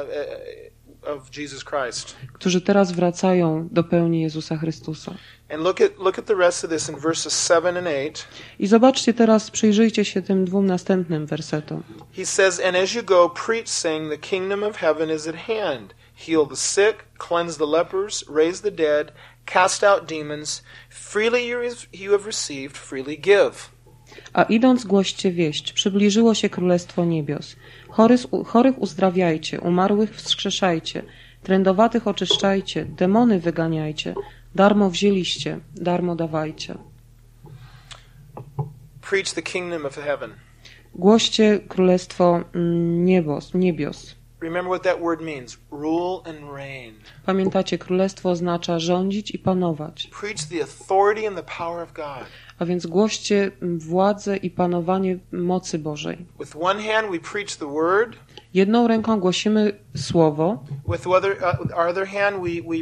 of Jesus Christ. Którzy teraz wracają do pełni Jezusa Chrystusa. And look at the rest of this in verses 7 and 8. I zobaczcie teraz, przyjrzyjcie się tym dwóm następnym wersetom. He says, and as you go, preach, saying, the kingdom of heaven is at hand. Heal the sick, cleanse the lepers, raise the dead, cast out demons. Freely you have received, freely give. A idąc głoście wieść, przybliżyło się Królestwo Niebios. Chorych uzdrawiajcie, umarłych wskrzeszajcie, trędowatych oczyszczajcie, demony wyganiajcie. Darmo wzięliście, darmo dawajcie. Preach the kingdom of heaven. Głoście Królestwo Niebios. Remember what that word means. Rule and reign. Pamiętacie, królestwo oznacza rządzić i panować. Preach the authority and the power of God. A więc głoście władzę i panowanie mocy Bożej. With one hand we preach the word. Jedną ręką głosimy słowo. With our other hand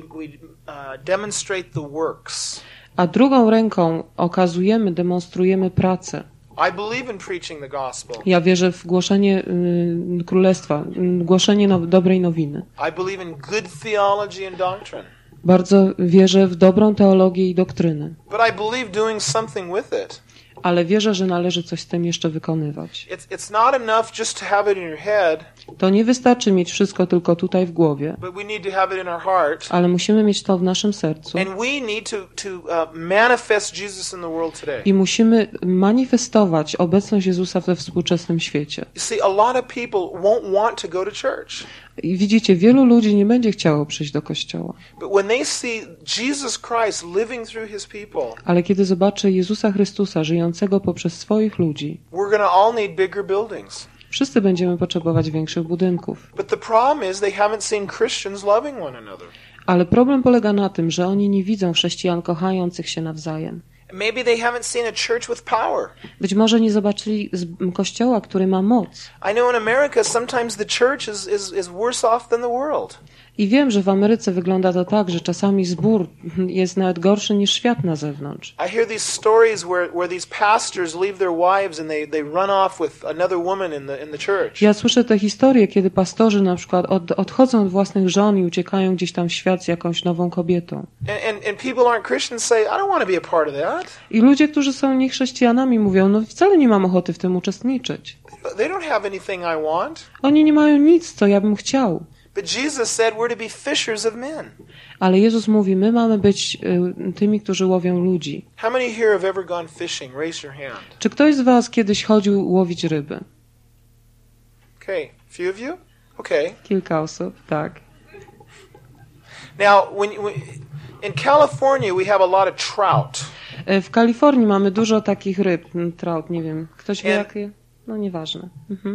we demonstrate the works. A drugą ręką demonstrujemy pracę. I believe in preaching the gospel. Ja wierzę w głoszenie królestwa, głoszenie dobrej nowiny. I believe in good theology and doctrine. Bardzo wierzę w dobrą teologię i doktrynę. But I believe doing something with it. Ale wierzę, że należy coś z tym jeszcze wykonywać. It's not enough just to have it in your head. To nie wystarczy mieć wszystko tylko tutaj w głowie. But we need to have it in our heart. Ale musimy mieć to w naszym sercu. And we need to manifest Jesus in the world today. I musimy manifestować obecność Jezusa we współczesnym świecie. You see, a lot of people won't want to go to church. I widzicie, wielu ludzi nie będzie chciało przyjść do kościoła. But when they see Jesus Christ living through his people, ale kiedy zobaczy Jezusa Chrystusa żyjącego poprzez swoich ludzi, we're going to all need bigger buildings. Wszyscy będziemy potrzebować większych budynków. But the problem is they haven't seen Christians loving one another. Ale problem polega na tym, że oni nie widzą chrześcijan kochających się nawzajem. Maybe they haven't seen a church with power. Być może nie zobaczyli kościoła, który ma moc. I know in America sometimes the church is worse off than the world. I wiem, że w Ameryce wygląda to tak, że czasami zbór jest nawet gorszy niż świat na zewnątrz. I hear these stories where these pastors leave their wives and they run off with another woman in the church. Ja słyszę te historie, kiedy pastorzy na przykład odchodzą od własnych żon i uciekają gdzieś tam w świat z jakąś nową kobietą. And people aren't Christians say, I don't want to be a part of that. I ludzie, którzy są niechrześcijanami, mówią, no wcale nie mam ochoty w tym uczestniczyć. They don't have anything I want. Oni nie mają nic, co ja bym chciał. But Jesus said we're to be fishers of men. Ale Jezus mówi, my mamy być tymi, którzy łowią ludzi. How many here have ever gone fishing? Raise your hand. Czy ktoś z was kiedyś chodził łowić ryby? Okay, few of you? Okay. Kilka osób, tak. Now, in California we have a lot of trout. W Kalifornii mamy dużo takich ryb, trout, nie wiem. Ktoś wie jakie? No nieważne. Mhm.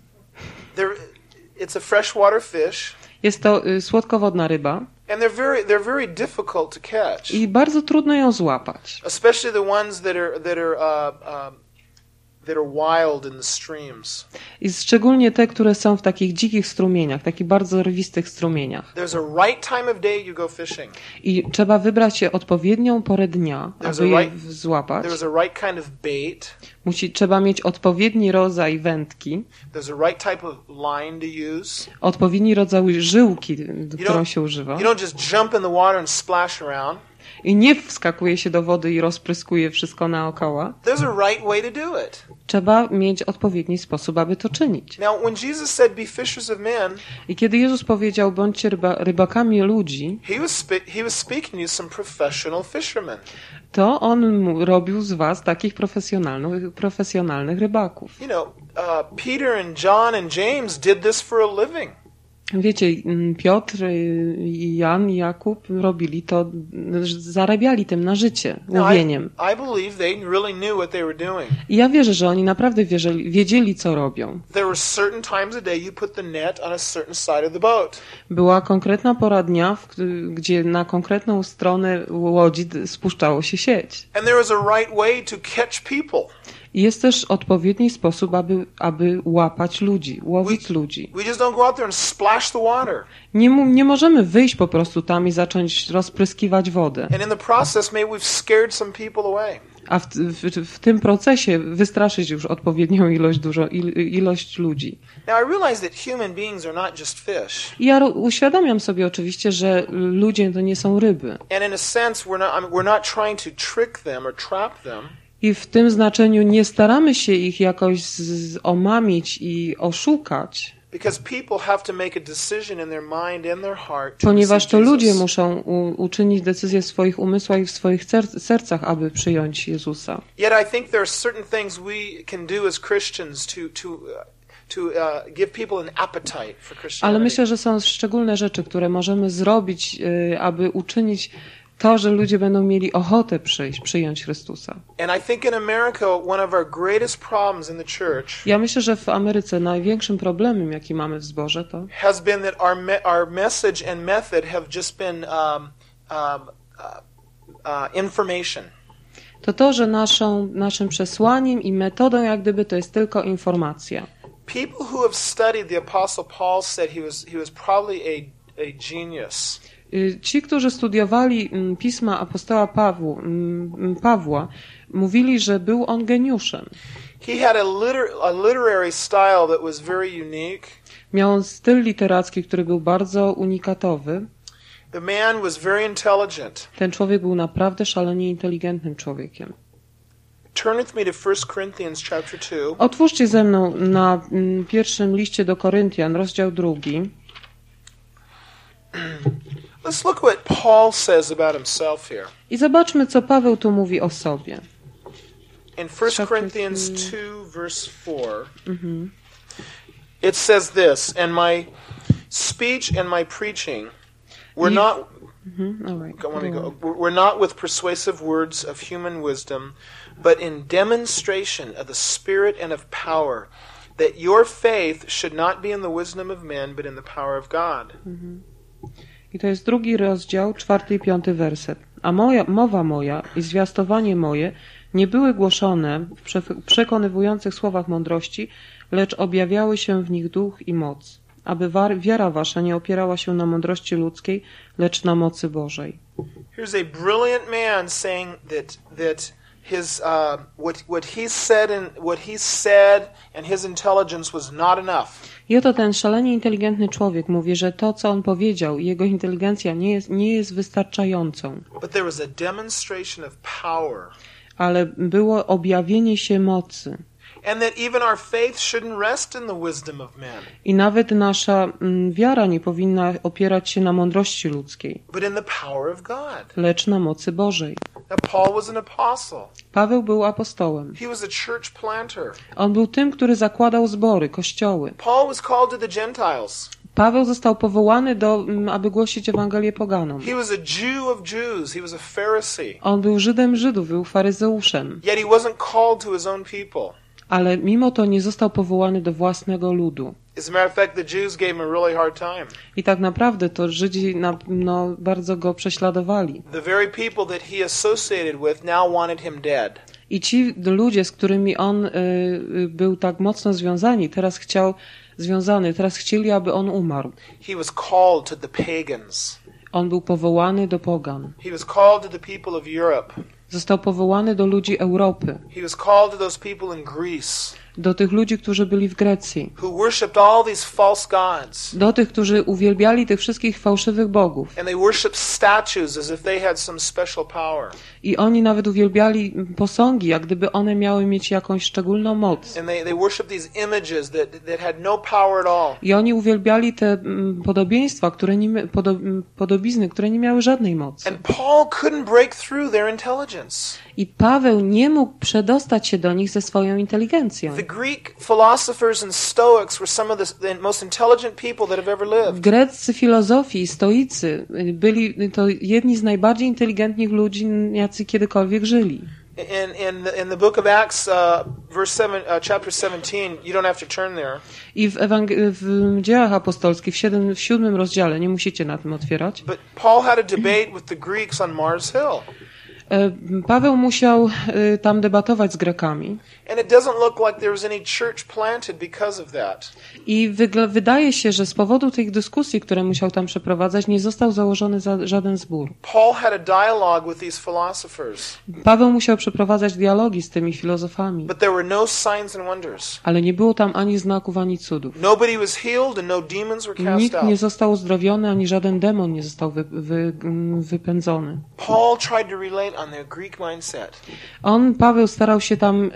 It's a freshwater fish. Jest to słodkowodna ryba. And they're very difficult to catch. I bardzo trudno ją złapać. Especially the ones that are wild in the streams. I szczególnie te, które są w takich dzikich strumieniach, takich bardzo rwistych strumieniach. There's a right time of day you go fishing. I trzeba wybrać się odpowiednią porę dnia, aby je złapać. There's a right kind of bait. Trzeba mieć odpowiedni rodzaj wędki. There's a right type of line to use. Odpowiedni rodzaj żyłki, którą się używa. You don't just jump in the water and splash around. I nie wskakuje się do wody i rozpryskuje wszystko naokoło. There's a right way to do it. Trzeba mieć odpowiedni sposób, aby to czynić. Now, when Jesus said, "Be fishers of men," i kiedy Jezus powiedział, bądźcie rybakami ludzi, he was speaking to some professional fishermen. To on robił z was takich profesjonalnych rybaków. You know, Peter and John and James did this for a living. Wiecie, Piotr, Jan i Jakub robili to, zarabiali tym na życie, łowieniem. I believe they really knew what they were doing. I ja wierzę, że oni naprawdę wiedzieli, co robią. There were certain times a day you put the net on a certain side of the boat. Była konkretna pora dnia, gdzie na konkretną stronę łodzi spuszczało się sieć. And there was a right way to catch people. I jest też odpowiedni sposób, aby łapać ludzi, łowić ludzi. We just don't go out there and splash the water. Nie możemy wyjść po prostu tam i zacząć rozpryskiwać wodę. And in the process, maybe we've scared some people away. A w tym procesie wystraszyć już odpowiednią ilość ludzi. Now I realize that human beings are not just fish. I ja uświadamiam sobie oczywiście, że ludzie to nie są ryby. And in a sense we're not trying to trick them or trap them. I w tym znaczeniu nie staramy się ich jakoś omamić i oszukać. Ponieważ to ludzie muszą uczynić decyzję w swoich umysłach i w swoich sercach, aby przyjąć Jezusa. Yet I think there are certain things we can do as Christians to give people an appetite for Christianity. Ale myślę, że są szczególne rzeczy, które możemy zrobić, aby uczynić to, że ludzie będą mieli ochotę przyjąć Chrystusa. Ja myślę, że w Ameryce największym problemem, jaki mamy w zborze, to has been that our message and method have just been information. To, że naszym przesłaniem i metodą jak gdyby to jest tylko informacja. People who have studied the Apostle Paul said he was probably a genius. Ci, którzy studiowali pisma apostoła Pawła, mówili, że był on geniuszem. He had a literary style that was very unique. Miał on styl literacki, który był bardzo unikatowy. The man was very intelligent. Ten człowiek był naprawdę szalenie inteligentnym człowiekiem. Turn with me to 1 Corinthians chapter 2. Otwórzcie ze mną na pierwszym liście do Koryntian, rozdział 2. Let's look what Paul says about himself here. I zobaczmy, co Paweł tu mówi o sobie. In 1 Corinthians 2 verse 4, it says this, and my speech and my preaching were not with persuasive words of human wisdom, but in demonstration of the Spirit and of power, that your faith should not be in the wisdom of men, but in the power of God. I to jest 2 rozdział, 4 i 5 werset. A mowa moja i zwiastowanie moje nie były głoszone w przekonywujących słowach mądrości, lecz objawiały się w nich duch i moc, aby wiara wasza nie opierała się na mądrości ludzkiej, lecz na mocy Bożej. Here's a brilliant man saying that his what he said and his intelligence was not enough. I oto ten szalenie inteligentny człowiek mówi, że to, co on powiedział, i jego inteligencja nie jest wystarczającą. But there was a demonstration of power. Ale było objawienie się mocy. And that even our faith shouldn't rest in the wisdom of men. I nawet nasza wiara nie powinna opierać się na mądrości ludzkiej, but in the power of God. Lecz na mocy Bożej. Now Paul was an apostle. Paweł był apostołem. He was a church planter. On był tym, który zakładał zbory, kościoły. Paul was called to the Gentiles. Paweł został powołany aby głosić Ewangelię poganom. He was a Jew of Jews. He was a Pharisee. On był Żydem Żydów, był faryzeuszem. Yet he wasn't called to his own people. Ale mimo to nie został powołany do własnego ludu. As a matter of fact, the Jews gave him a really hard time. I tak naprawdę to Żydzi bardzo go prześladowali. The very people that he associated with now wanted him dead. I ci ludzie, z którymi on był tak mocno związany, teraz chcieli, aby on umarł. He was called to the pagans. On był powołany do pogan. He was called to the people of Europe. Został powołany do ludzi Europy. He was called to those people in Greece. Do tych ludzi, którzy byli w Grecji. Who worshipped all these false gods. Do tych, którzy uwielbiali tych wszystkich fałszywych bogów. And they worshipped statues as if they had some special power. I oni nawet uwielbiali posągi, jak gdyby one miały mieć jakąś szczególną moc. And they worshipped these images that had no power at all. I oni uwielbiali te podobieństwa, podobizny, które nie miały żadnej mocy. And Paul couldn't break through their intelligence. I Paweł nie mógł przedostać się do nich ze swoją inteligencją. The Greek philosophers and Stoics were some of the most intelligent people that have ever lived. Greccy filozofi i stoicy byli to jedni z najbardziej inteligentnych ludzi, jacy kiedykolwiek żyli. In the book of Acts, chapter 17, you don't have to turn there. I w Dziejach Apostolskich w 7 rozdziale, nie musicie na tym otwierać. But Paul had a debate with the Greeks on Mars Hill. Paweł musiał tam debatować z Grekami. And it doesn't look like there was any church planted because of that. I wydaje się, że z powodu tych dyskusji, które musiał tam przeprowadzać, nie został założony żaden zbór. Paul had a dialogue with these philosophers. Paweł musiał przeprowadzać dialogi z tymi filozofami. But there were no signs and wonders. Ale nie było tam ani znaków, ani cudów. Nobody was healed and no demons were cast Nikt out. nie został uzdrowiony, ani żaden demon nie został wypędzony. Paul tried to relate on their Greek mindset. Paweł starał się tam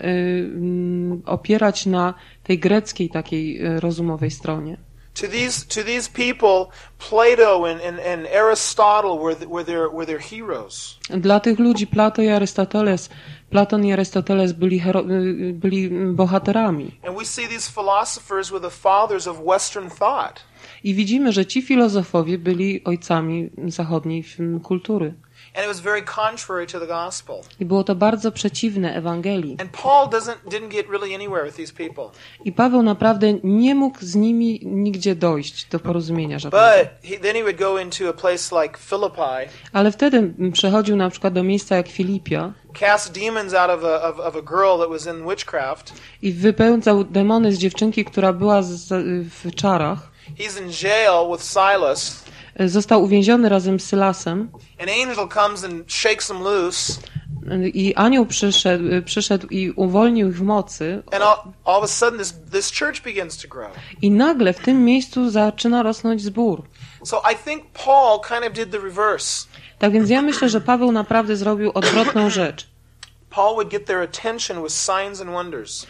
opierać na tej greckiej takiej rozumowej stronie. To these people, Plato and Aristotle were their heroes. Dla tych ludzi Platon i Arystoteles byli bohaterami. And we see these philosophers were the fathers of Western thought. I widzimy, że ci filozofowie byli ojcami zachodniej kultury. And it was very contrary to the gospel. I było to bardzo przeciwne Ewangelii. And Paul didn't get really anywhere with these people. I Paweł naprawdę nie mógł z nimi nigdzie dojść do porozumienia żadnego. But then he would go into a place like Philippi. Ale wtedy przechodził na przykład do miejsca jak Filipia. Cast demons out of a girl that was in witchcraft. I wypędzał demony z dziewczynki, która była w czarach. He's in jail with Silas. Został uwięziony razem z Sylasem. An angel comes and shakes him loose. I anioł przyszedł i uwolnił ich w mocy. And all of a sudden this church begins to grow. I nagle w tym miejscu zaczyna rosnąć zbór. So I think Paul kind of did the reverse. Tak więc ja myślę, że Paweł naprawdę zrobił odwrotną rzecz. Paul would get their attention with signs and wonders.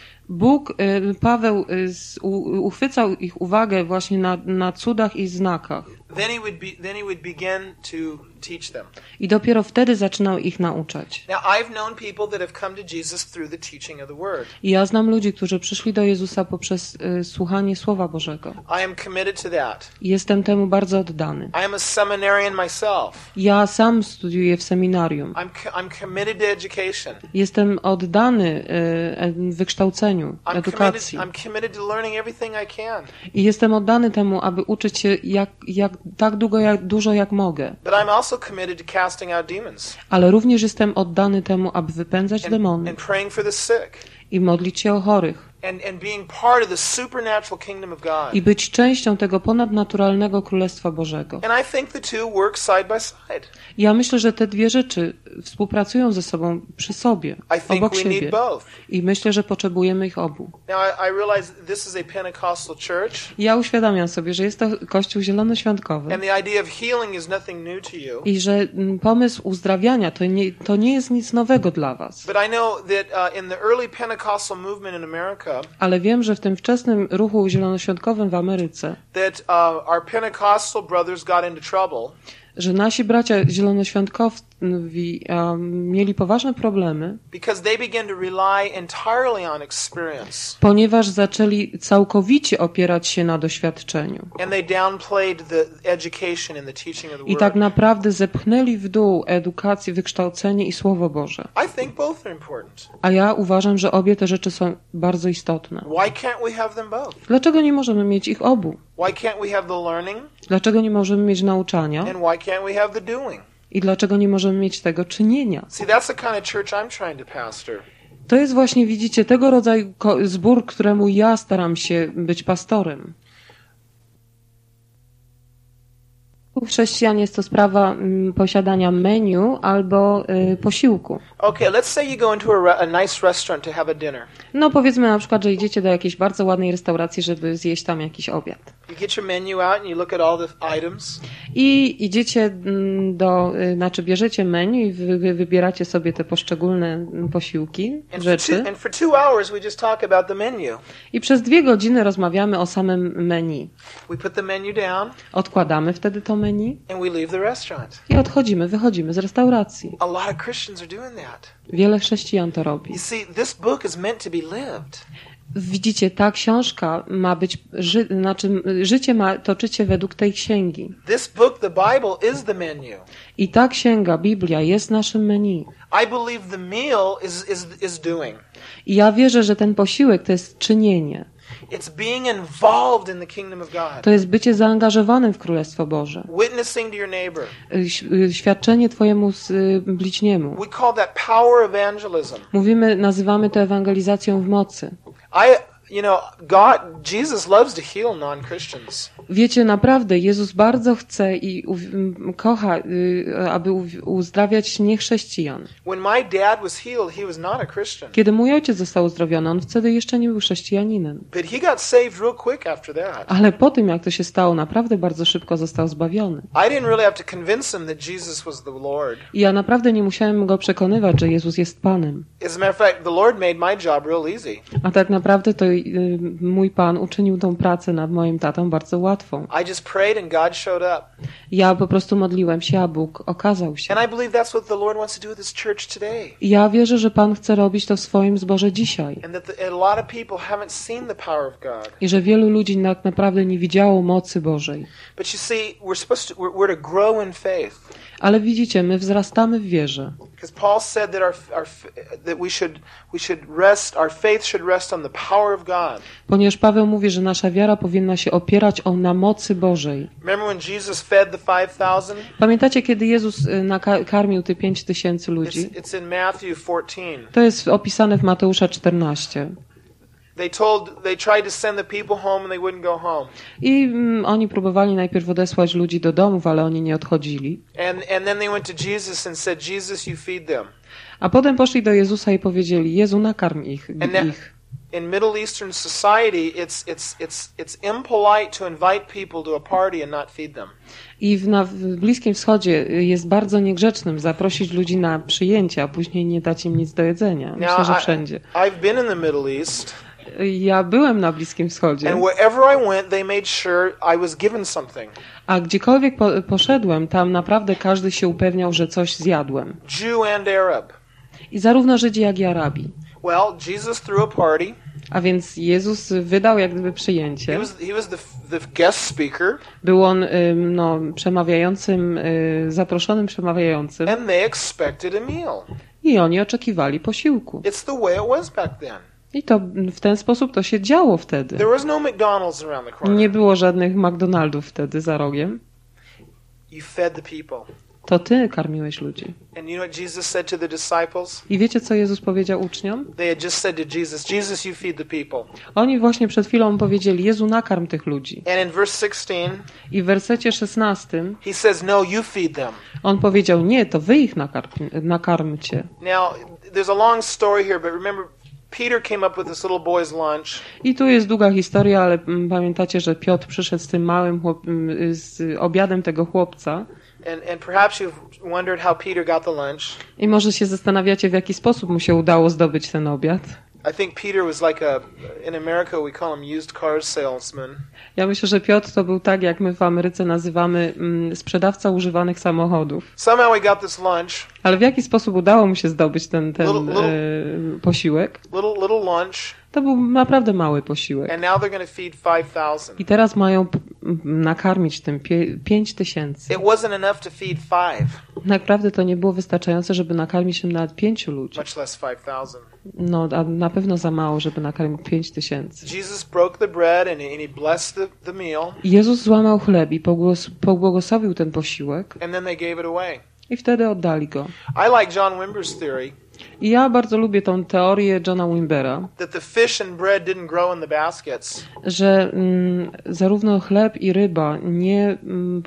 Paweł uchwycał ich uwagę właśnie na cudach i znakach. Then he would begin to teach them. I dopiero wtedy zaczynał ich nauczać. Now I've known people that have come to Jesus through the teaching of the word. I ja znam ludzi, którzy przyszli do Jezusa poprzez słuchanie Słowa Bożego. I am committed to that. I jestem temu bardzo oddany. I am a seminarian myself. Ja sam studiuję w seminarium. I'm committed to education. Jestem oddany wykształceniu, edukacji. I'm committed to learning everything I can. I jestem oddany temu, aby uczyć się tak dużo jak mogę. But I'm also committed to casting out demons. Ale również jestem oddany temu, aby wypędzać demony. And praying for the sick. I modlić się o chorych. And being part of the supernatural kingdom of God. I być częścią tego ponadnaturalnego Królestwa Bożego. And I think the two work side by side. Ja myślę, że te dwie rzeczy współpracują ze sobą przy sobie, obok siebie. I myślę, że potrzebujemy ich obu. Now I realize this is a Pentecostal church. Ja uświadamiam sobie, że jest to Kościół zielonoświątkowy. And the idea of healing is nothing new to you. I że pomysł uzdrawiania to nie jest nic nowego dla was. But I know that in the early Pentecostal movement in America, ale wiem, że w tym wczesnym ruchu zielonoświątkowym w Ameryce, that our Pentecostal brothers got into trouble. Że nasi bracia zielonoświątkowi mieli poważne problemy, ponieważ zaczęli całkowicie opierać się na doświadczeniu. I tak naprawdę zepchnęli w dół edukację, wykształcenie i Słowo Boże. A ja uważam, że obie te rzeczy są bardzo istotne. Dlaczego nie możemy mieć ich obu? Dlaczego nie możemy mieć nauczania? I dlaczego nie możemy mieć tego czynienia? To jest właśnie, widzicie, tego rodzaju zbór, któremu ja staram się być pastorem. U chrześcijan jest to sprawa posiadania menu albo posiłku. Okay, let's say you go into a nice restaurant to have a dinner. No powiedzmy na przykład, że idziecie do jakiejś bardzo ładnej restauracji, żeby zjeść tam jakiś obiad. You get your menu out and you look at all the items. I idziecie bierzecie menu i wybieracie sobie te poszczególne posiłki, rzeczy. And for 2 hours we just talk about the menu. I przez 2 godziny rozmawiamy o samym menu. We put the menu down. Odkładamy wtedy to menu. And we leave the restaurant. I wychodzimy z restauracji. A lot of Christians are doing that. Wiele chrześcijan to robi. You see, this book is meant to be lived. Widzicie, ta książka ma być, życie ma toczyć się według tej księgi. This book, the Bible, is the menu. I ta księga, Biblia, jest naszym menu. I believe the meal is doing. I ja wierzę, że ten posiłek to jest czynienie. It's being involved in the kingdom of God. To jest bycie zaangażowanym w Królestwo Boże. Witnessing to your neighbor. Świadczenie twojemu bliźniemu. We call that power evangelism. Nazywamy to ewangelizacją w mocy. Jesus loves to heal non-Christians. Wiecie, naprawdę Jezus bardzo chce i kocha, aby uzdrawiać niechrześcijan. When my dad was healed, he was not a Christian. Kiedy mój ojciec został uzdrowiony, on wtedy jeszcze nie był chrześcijaninem. But he got saved real quick after that. Ale po tym, jak to się stało, naprawdę bardzo szybko został zbawiony. I didn't really have to convince him that Jesus was the Lord. I ja naprawdę nie musiałem go przekonywać, że Jezus jest Panem. As a matter of fact, the Lord made my job real easy. A tak naprawdę to mój Pan uczynił tą pracę nad moim tatą bardzo łatwą. I just prayed and God showed up. Ja po prostu modliłem się, a Bóg okazał się. And I believe that's what the Lord wants to do with his church today. I ja wierzę, że Pan chce robić to w swoim zborze dzisiaj. And that a lot of people haven't seen the power of God. I że wielu ludzi tak naprawdę nie widziało mocy Bożej. But you see, we're to grow in faith. Ale widzicie, my wzrastamy w wierze. Because Paul said that our faith should rest on the power of God. Ponieważ Paweł mówi, że nasza wiara powinna się opierać na mocy Bożej. Remember when Jesus fed the 5,000? Pamiętacie, kiedy Jezus nakarmił te 5,000 ludzi? It's in Matthew 14. To jest opisane w Mateusza 14. They tried to send the people home and they wouldn't go home. I oni próbowali najpierw odesłać ludzi do domów, ale oni nie odchodzili. And then they went to Jesus and said, Jesus, you feed them. A potem poszli do Jezusa i powiedzieli, Jezu, nakarm ich. In Middle Eastern society, it's impolite to invite people to a party and not feed them. I w Bliskim Wschodzie jest bardzo niegrzecznym zaprosić ludzi na przyjęcie, a później nie dać im nic do jedzenia. Myślę, że wszędzie. I've been in the Middle East. Ja byłem na Bliskim Wschodzie. And wherever I went, they made sure I was given something. A gdziekolwiek poszedłem, tam naprawdę każdy się upewniał, że coś zjadłem. Jew and Arab. I zarówno Żydzi, jak i Arabi. Well, Jesus threw a party. A więc Jezus wydał jak gdyby przyjęcie. He was the guest speaker. Był on przemawiającym, zaproszonym przemawiającym. And they expected a meal. I oni oczekiwali posiłku. It's the way it was back then. I to w ten sposób to się działo wtedy. There was no McDonald's around the corner. Nie było żadnych McDonaldów wtedy za rogiem. You fed the people. To ty karmiłeś ludzi. And you know what Jesus said to the disciples? I wiecie, co Jezus powiedział uczniom? They had just said to Jesus, Jesus, you feed the people. Oni właśnie przed chwilą powiedzieli, Jezu, nakarm tych ludzi. And in verse 16, i w wersecie 16 he says, no, you feed them. On powiedział, nie, to wy ich nakarmcie. Now, there's a long story here, but remember, Peter came up with this little boy's lunch. I tu jest długa historia, ale pamiętacie, że Piotr przyszedł z tym małym z obiadem tego chłopca. And perhaps you've wondered how Peter got the lunch. I może się zastanawiacie, w jaki sposób mu się udało zdobyć ten obiad. I think Peter was like in America we call him used car salesman. Ja myślę, że Piotr to był tak, jak my w Ameryce nazywamy sprzedawca używanych samochodów. Somehow he got this lunch. Ale w jaki sposób udało mu się zdobyć ten posiłek? Little lunch. To był naprawdę mały posiłek. And now they're going to feed 5,000. I teraz mają nakarmić tym 5,000. It wasn't enough to feed 5. Naprawdę to nie było wystarczające, żeby nakarmić tym nawet 5 ludzi. Much less 5,000. No, a na pewno za mało, żeby nakarmić 5,000. Jesus broke the bread and he blessed the meal. Jezus złamał chleb i pobłogosławił ten posiłek. And then they gave it away. I wtedy oddali go. I like John Wimber's theory. I ja bardzo lubię tą teorię Johna Wimbera, that the fish and bread didn't grow in the baskets. Że zarówno chleb i ryba nie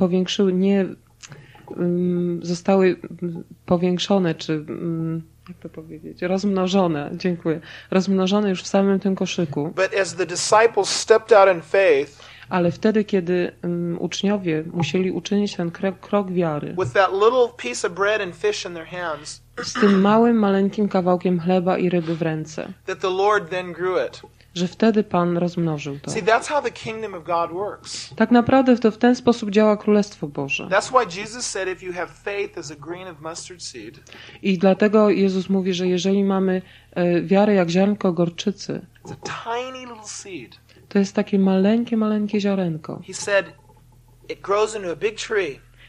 zostały powiększone, czy jak to powiedzieć, rozmnożone. Dziękuję. Rozmnożone już w samym tym koszyku. But as the disciples stepped out in faith, ale wtedy, kiedy uczniowie musieli uczynić ten krok wiary, with that little piece of bread and fish in their hands, z tym małym, maleńkim kawałkiem chleba i ryby w ręce, that the Lord then grew it. Że wtedy Pan rozmnożył to. See, that's how the kingdom of God works. Tak naprawdę to w ten sposób działa Królestwo Boże. That's why Jesus said, if you have faith as a grain of mustard seed. I dlatego Jezus mówi, że jeżeli mamy wiarę jak ziarnko gorczycy, it's a tiny little seed. To jest takie maleńkie ziarenko. He said, it grows into a big tree.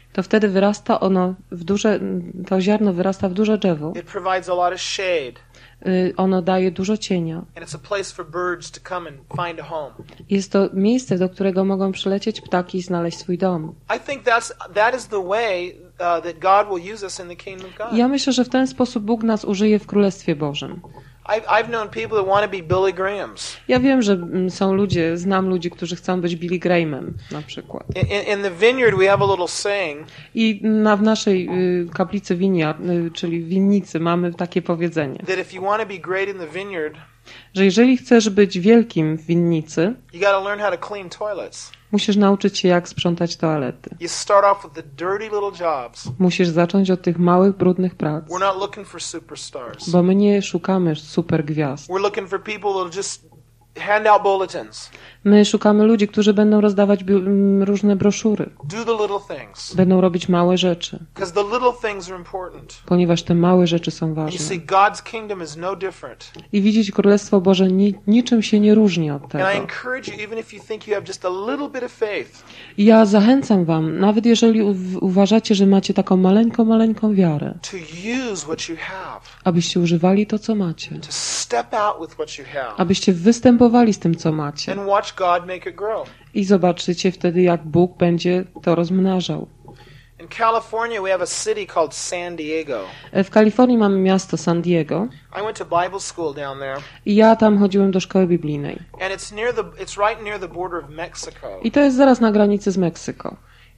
to wtedy wyrasta ono to ziarno wyrasta w duże drzewo. It provides a lot of shade. Ono daje dużo cienia. And it's a place for birds to come and find a home. Jest to miejsce, do którego mogą przylecieć ptaki i znaleźć swój dom. I think that is the way that God will use us in the kingdom of God. Ja myślę, że w ten sposób Bóg nas użyje w Królestwie Bożym. I've known people that want to be Billy Grahams. Ja wiem, że znam ludzi, którzy chcą być Billy Grahamem na przykład. In the vineyard we have a little saying. I w naszej kaplicy czyli winnicy mamy takie powiedzenie. That if you want to be great in the vineyard, że jeżeli chcesz być wielkim w winnicy, you got to learn how to clean toilets. Musisz nauczyć się, jak sprzątać toalety. You start off with the dirty little jobs. Musisz zacząć od tych małych, brudnych prac. We're not looking for superstars. Bo my nie szukamy super gwiazd. We're looking for people that just hand out bulletins. My szukamy ludzi, którzy będą rozdawać różne broszury. Do the little things. Będą robić małe rzeczy. Because the little things are important. Ponieważ te małe rzeczy są ważne. You see, God's kingdom is no different. I widzieć Królestwo Boże niczym się nie różni od tego. And I encourage you, even if you think you have just a little bit of faith. I ja zachęcam wam, nawet jeżeli uważacie, że macie taką maleńką wiarę, to use what you have. Abyście używali to, co macie. To step out with what you have. Abyście występowali z tym, co macie. And watch God make it grow. I zobaczycie wtedy, jak Bóg będzie to rozmnażał. In California we have a city called San Diego. W Kalifornii mamy miasto San Diego. I went to Bible school down there. I ja tam chodziłem do szkoły biblijnej. And it's right near the border of Mexico. I to jest zaraz na granicy z Meksykiem.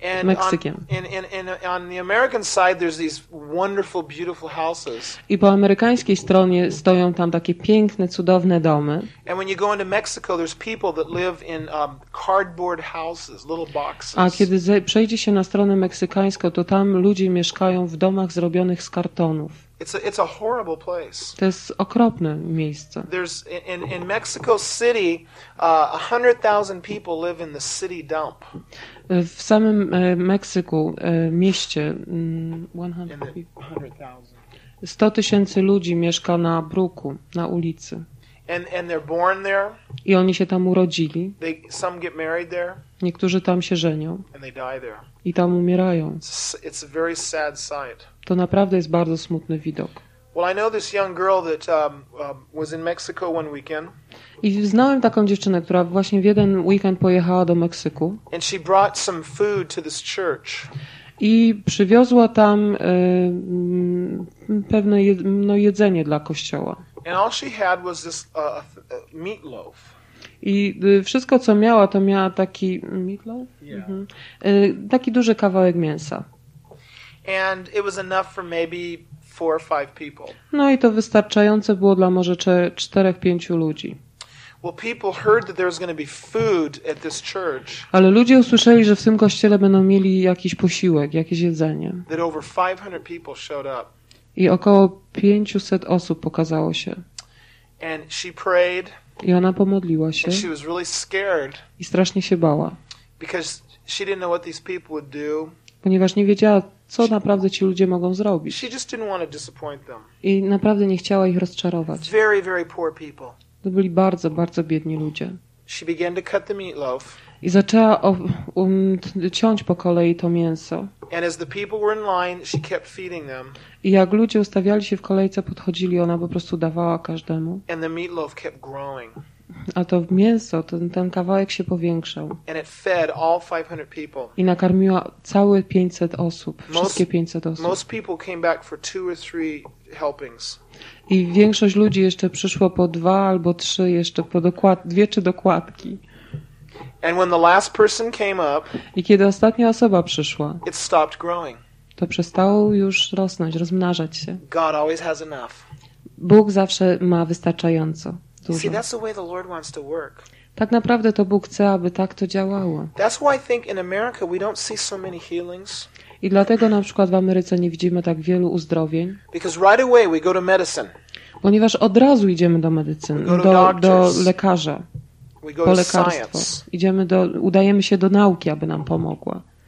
On the American side there's these wonderful, beautiful houses. I po amerykańskiej stronie stoją tam takie piękne, cudowne domy. And when you go into Mexico there's people that live in cardboard houses, little boxes. A kiedy przejdzie się na stronę meksykańską, to tam ludzie mieszkają w domach zrobionych z kartonów. It's a horrible place. To jest okropne miejsce. There's in Mexico City 100,000 people live in the city dump. W samym Meksyku, mieście 100 tysięcy ludzi mieszka na bruku, na ulicy. And they're born there. I oni się tam urodzili. Some get married there. Niektórzy tam się żenią. And they die there. I tam umierają. It's a very sad sight. To naprawdę jest bardzo smutny widok. Well, I know this young girl that was in Mexico one weekend. I znałem taką dziewczynę, która właśnie w jeden weekend pojechała do Meksyku. And she brought some food to this church. I przywiozła tam pewne jedzenie dla kościoła. And all she had was this meatloaf. I wszystko, co miała, to miała taki meatloaf? Yeah. Taki duży kawałek mięsa. And it was enough for maybe 4 or 5 people. No i to wystarczające było dla może 4-5 ludzi. Well, people heard that there was going to be food at this church. Ale ludzie usłyszeli, że w tym kościele będą mieli jakiś posiłek, jakieś jedzenie. That over 500 people showed up. I około 500 osób pokazało się. And she prayed. I ona pomodliła się. And she was really scared. I strasznie się bała. Because she didn't know what these people would do. Ponieważ nie wiedziała, co naprawdę ci ludzie mogą zrobić. She just didn't want to disappoint them. I naprawdę nie chciała ich rozczarować. Very, very poor people. To byli bardzo, bardzo biedni ludzie. She began to cut the meatloaf. I zaczęła ciąć po kolei to mięso. And as the people were in line, she kept feeding them. I jak ludzie ustawiali się w kolejce, podchodzili, ona po prostu dawała każdemu. And the meatloaf kept growing. A to mięso, ten kawałek się powiększał. And it fed all 500 people. I nakarmiła całe 500 osób, wszystkie 500 osób. Most people came back for 2 or 3 helpings. I większość ludzi jeszcze przyszło po 2 albo 3 jeszcze po 2 czy dokładki. And when the last person came up, i kiedy ostatnia osoba przyszła, it stopped growing. To przestało już rosnąć, rozmnażać się. God always has enough. Bóg zawsze ma wystarczająco. Dużo. See, that's the way the Lord wants to work. Tak naprawdę to Bóg chce, aby tak to działało. That's why I think in America we don't see so many healings. I dlatego na przykład w Ameryce nie widzimy tak wielu uzdrowień. Because right away we go to medicine. Ponieważ od razu idziemy do medycyny, do lekarza, po lekarstwo. Udajemy się do nauki, aby nam pomogła.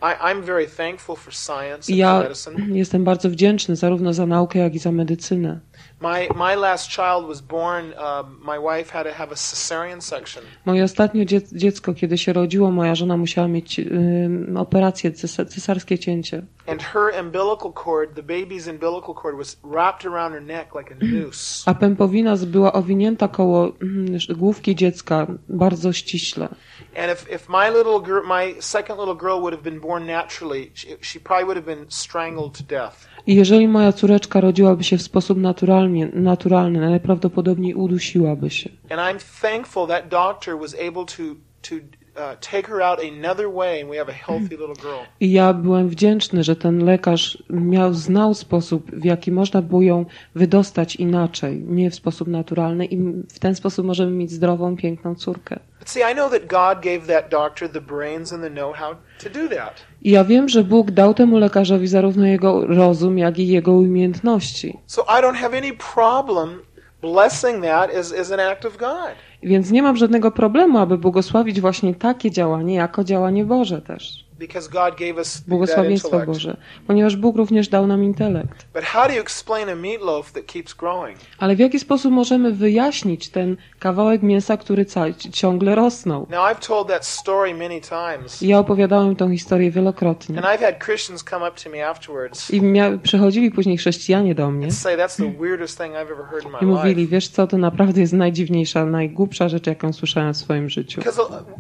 I'm very thankful for science and Ja for medicine. jestem bardzo wdzięczny zarówno za naukę, jak i za medycynę. My last child was born. My wife had to have a cesarean section. Moje ostatnie dziecko, kiedy się rodziło, moja żona musiała mieć operację, cesarskie cięcie. And her umbilical cord, the baby's umbilical cord, was wrapped around her neck like a noose. A pępowina była owinięta koło główki dziecka bardzo ściśle. And if my second little girl would have been born naturally, she probably would have been strangled to death. I jeżeli moja córeczka rodziłaby się w sposób naturalny, najprawdopodobniej udusiłaby się. And I'm thankful that doctor was able to take her out another way, and we have a healthy little girl. I ja byłem wdzięczny, że ten lekarz znał sposób, w jaki można było ją wydostać inaczej, nie w sposób naturalny, i w ten sposób możemy mieć zdrową, piękną córkę. But see, I know that God gave that doctor the brains and the know-how to do that. I ja wiem, że Bóg dał temu lekarzowi zarówno jego rozum, jak i jego umiejętności. So I don't have any problem blessing that as an act of God. Więc nie mam żadnego problemu, aby błogosławić właśnie takie działanie jako działanie Boże też. Because God gave us that Błogosławieństwo intellect. Boże, ponieważ Bóg również dał nam intelekt. But how do you explain a meatloaf that keeps growing? Ale w jaki sposób możemy wyjaśnić ten kawałek mięsa, który ciągle rosnął? Now I've told that story many times. I ja opowiadałem tę historię wielokrotnie. And I've had Christians come up to me afterwards I przychodzili później chrześcijanie do mnie and say that's the weirdest thing I've ever heard in i my mówili, life. wiesz co, to naprawdę jest najdziwniejsza, najgłupsza rzecz, jaką słyszałem w swoim życiu. Because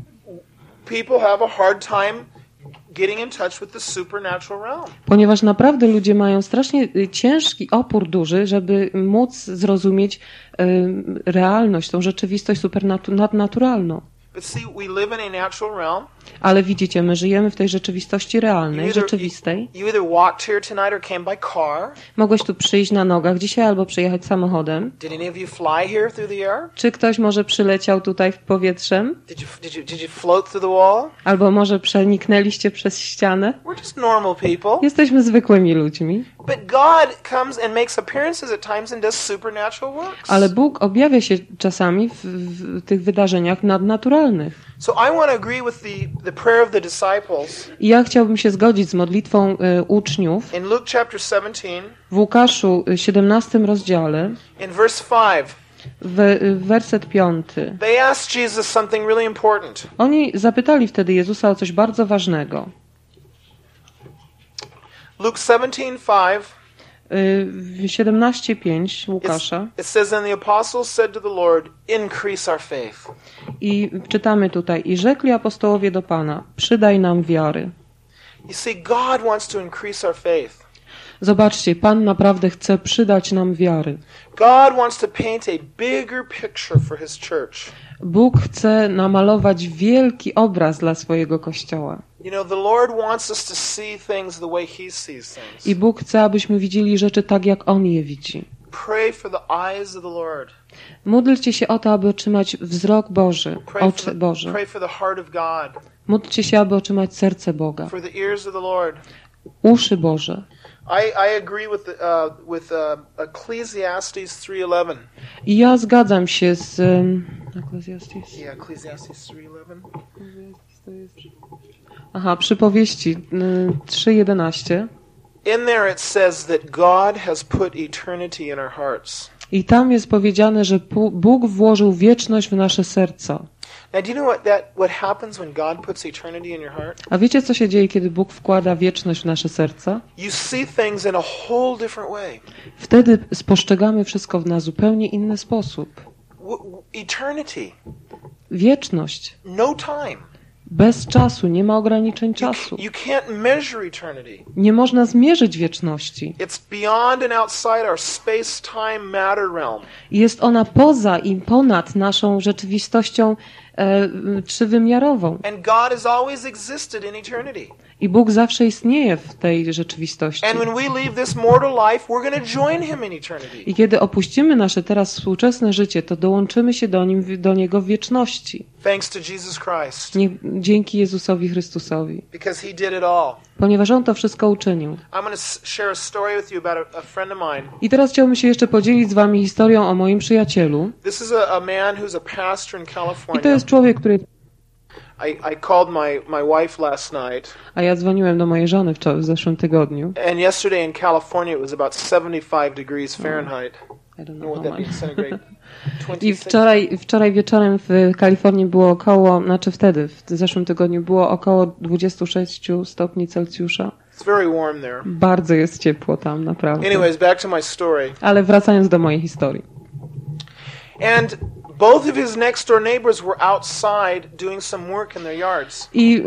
people have a hard time getting in touch with the supernatural realm. Ponieważ naprawdę ludzie mają strasznie ciężki opór duży, żeby móc zrozumieć realność, tą rzeczywistość nadnaturalną. But see, we live in a natural realm. Ale widzicie, my żyjemy w tej rzeczywistości realnej, rzeczywistej. You either walked here tonight or came by car. Mogłeś tu przyjść na nogach dzisiaj albo przyjechać samochodem. Did any of you fly here through the air? Czy ktoś może przyleciał tutaj powietrzem? Did you float through the wall? Albo może przeniknęliście przez ścianę? We're just normal people. Jesteśmy zwykłymi ludźmi. But God comes and makes appearances at times and does supernatural works. Ale Bóg objawia się czasami w tych wydarzeniach nadnaturalnych. So I want to agree with the prayer of the disciples. I ja chciałbym się zgodzić z modlitwą uczniów In Luke chapter 17, w Łukaszu 17 rozdziale, in verse 5. Werset 5. They asked Jesus something really important. Oni zapytali wtedy Jezusa o coś bardzo ważnego. Luke 17:5. W 17:5 Łukasza. It says, and the apostles said to the Lord, increase our faith. I czytamy tutaj, i rzekli apostołowie do Pana, przydaj nam wiary. You see, God wants to increase our faith. Zobaczcie, Pan naprawdę chce przydać nam wiary. God wants to paint a bigger picture for his church. Bóg chce namalować wielki obraz dla swojego Kościoła. You know, the Lord wants us to see things the way he sees things. I Bóg chce, abyśmy widzieli rzeczy tak, jak On je widzi. Pray for the eyes of the Lord. Módlcie się o to, aby otrzymać wzrok Boży, oczy Boże. Pray for the heart of God. Módlcie się, aby otrzymać serce Boga, For the ears of the Lord. uszy Boże. I agree with Ecclesiastes 3:11. I ja zgadzam się z Ecclesiastes. Yeah, Ecclesiastes 3:11. Aha, przypowieści 3:11. In there it says that God has put eternity in our hearts. I tam jest powiedziane, że Bóg włożył wieczność w nasze serca. Now, do you know what happens when God puts eternity in your heart? A wiecie, co się dzieje, kiedy Bóg wkłada wieczność w nasze serca? You see things in a whole different way. Wtedy spostrzegamy wszystko na zupełnie inny sposób. Eternity. Wieczność. No time. Bez czasu, nie ma ograniczeń czasu. You can't measure eternity. Nie można zmierzyć wieczności. It's beyond and outside our space-time matter realm. Jest ona poza i ponad naszą rzeczywistością trzywymiarową. And God has always existed in eternity. I Bóg zawsze istnieje w tej rzeczywistości. And when we leave this mortal life, we're going to join him in eternity. I kiedy opuścimy nasze teraz współczesne życie, to dołączymy się do Niego w wieczności. Thanks to Jesus Christ. Dzięki Jezusowi Chrystusowi. Because he did it all. Ponieważ On to wszystko uczynił. I'm going to share a story with you about a friend of mine. I teraz chciałbym się jeszcze podzielić z wami historią o moim przyjacielu. This is a man who's a pastor in California. I to jest człowiek, który I called my wife last night. A ja dzwoniłem do mojej żony w zeszłym tygodniu. And yesterday in California it was about 75 degrees Fahrenheit. I don't know know what that means centigrade. I wczoraj wieczorem w Kalifornii było około, wtedy, w zeszłym tygodniu było około 26 stopni Celsjusza. It's very warm there. Bardzo jest ciepło tam, naprawdę. Anyways, back to my story. Ale wracając do mojej historii. And both of his next door neighbors were outside doing some work in their yards. I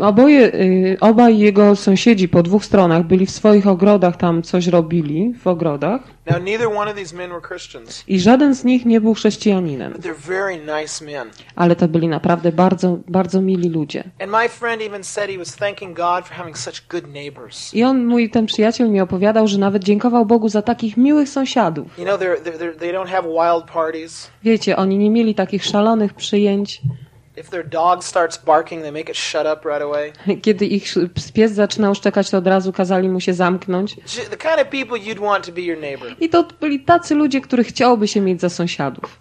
obaj jego sąsiedzi po dwóch stronach byli w swoich ogrodach, tam coś robili w ogrodach. Now neither one of these men were Christians. I żaden z nich nie był chrześcijaninem. But they're very nice men. Ale to byli naprawdę bardzo, bardzo mili ludzie. And my friend even said he was thanking God for having such good neighbors. I ten przyjaciel mi opowiadał, że nawet dziękował Bogu za takich miłych sąsiadów. You know, they don't have wild parties. Wiecie, oni nie mieli takich szalonych przyjęć. If their dog starts barking, they make it shut up right away. Kiedy ich pies zaczynał szczekać, to od razu kazali mu się zamknąć. The kind of people you'd want to be your neighbor. I to byli tacy ludzie, których chciałoby się mieć za sąsiadów.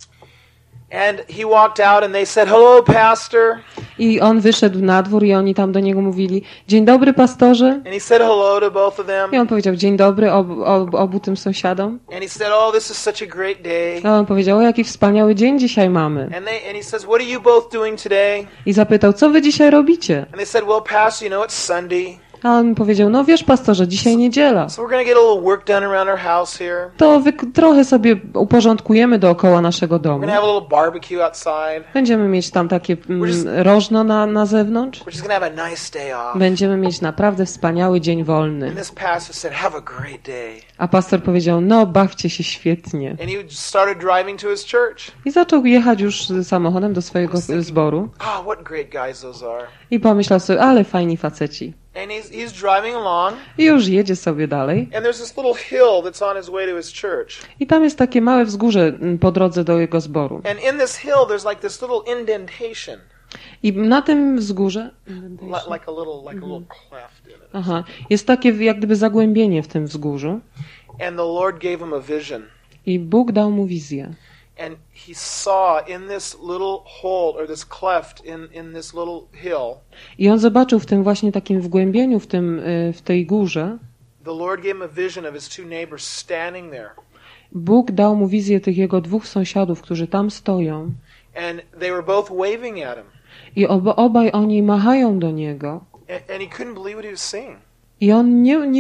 And he walked out and they said, "Hello, pastor." I on wyszedł na dwór i oni tam do niego mówili: "Dzień dobry, pastorze." And he said hello to both of them. I on powiedział: "Dzień dobry obu tym sąsiadom." And he said, "Oh, this is such a great day." A on powiedział: "O, jaki wspaniały dzień dzisiaj mamy." And he says, "What are you both doing today?" I zapytał: "Co wy dzisiaj robicie?" And they said, "Well, pastor, you know it's Sunday." A on powiedział: "No wiesz, pastorze, dzisiaj niedziela. So we're going to get a little work done around our house here. To trochę sobie uporządkujemy dookoła naszego We're domu. going to have a little barbecue outside. Będziemy mieć tam takie rożno na zewnątrz. We're just going to have a nice day off." Będziemy mieć naprawdę wspaniały dzień wolny." And this pastor said, "Have a great day." A pastor powiedział: "No, bawcie się świetnie." And he started driving to his church. I zaczął jechać już samochodem do swojego zboru. Oh, what great guys those are. I pomyślał sobie: ale fajni faceci. And he's driving along. I już jedzie sobie dalej. And there's this little hill that's on his way to his church. I tam jest takie małe wzgórze po drodze do jego zboru. And in this hill there's like this little indentation. I na tym wzgórze Like a little cleft in it. Aha, jest takie jak gdyby zagłębienie w tym wzgórzu. And the Lord gave him a vision. I Bóg dał mu wizję. And he saw in this little hole or this cleft in this little hill. I on zobaczył w tym właśnie takim wgłębieniu w tej górze. The Lord gave him a vision of his two neighbors standing there. Bóg dał mu wizję tych jego dwóch sąsiadów, którzy tam stoją. And they were both waving at him. I obaj oni machają do niego. And he couldn't believe what he was seeing. I on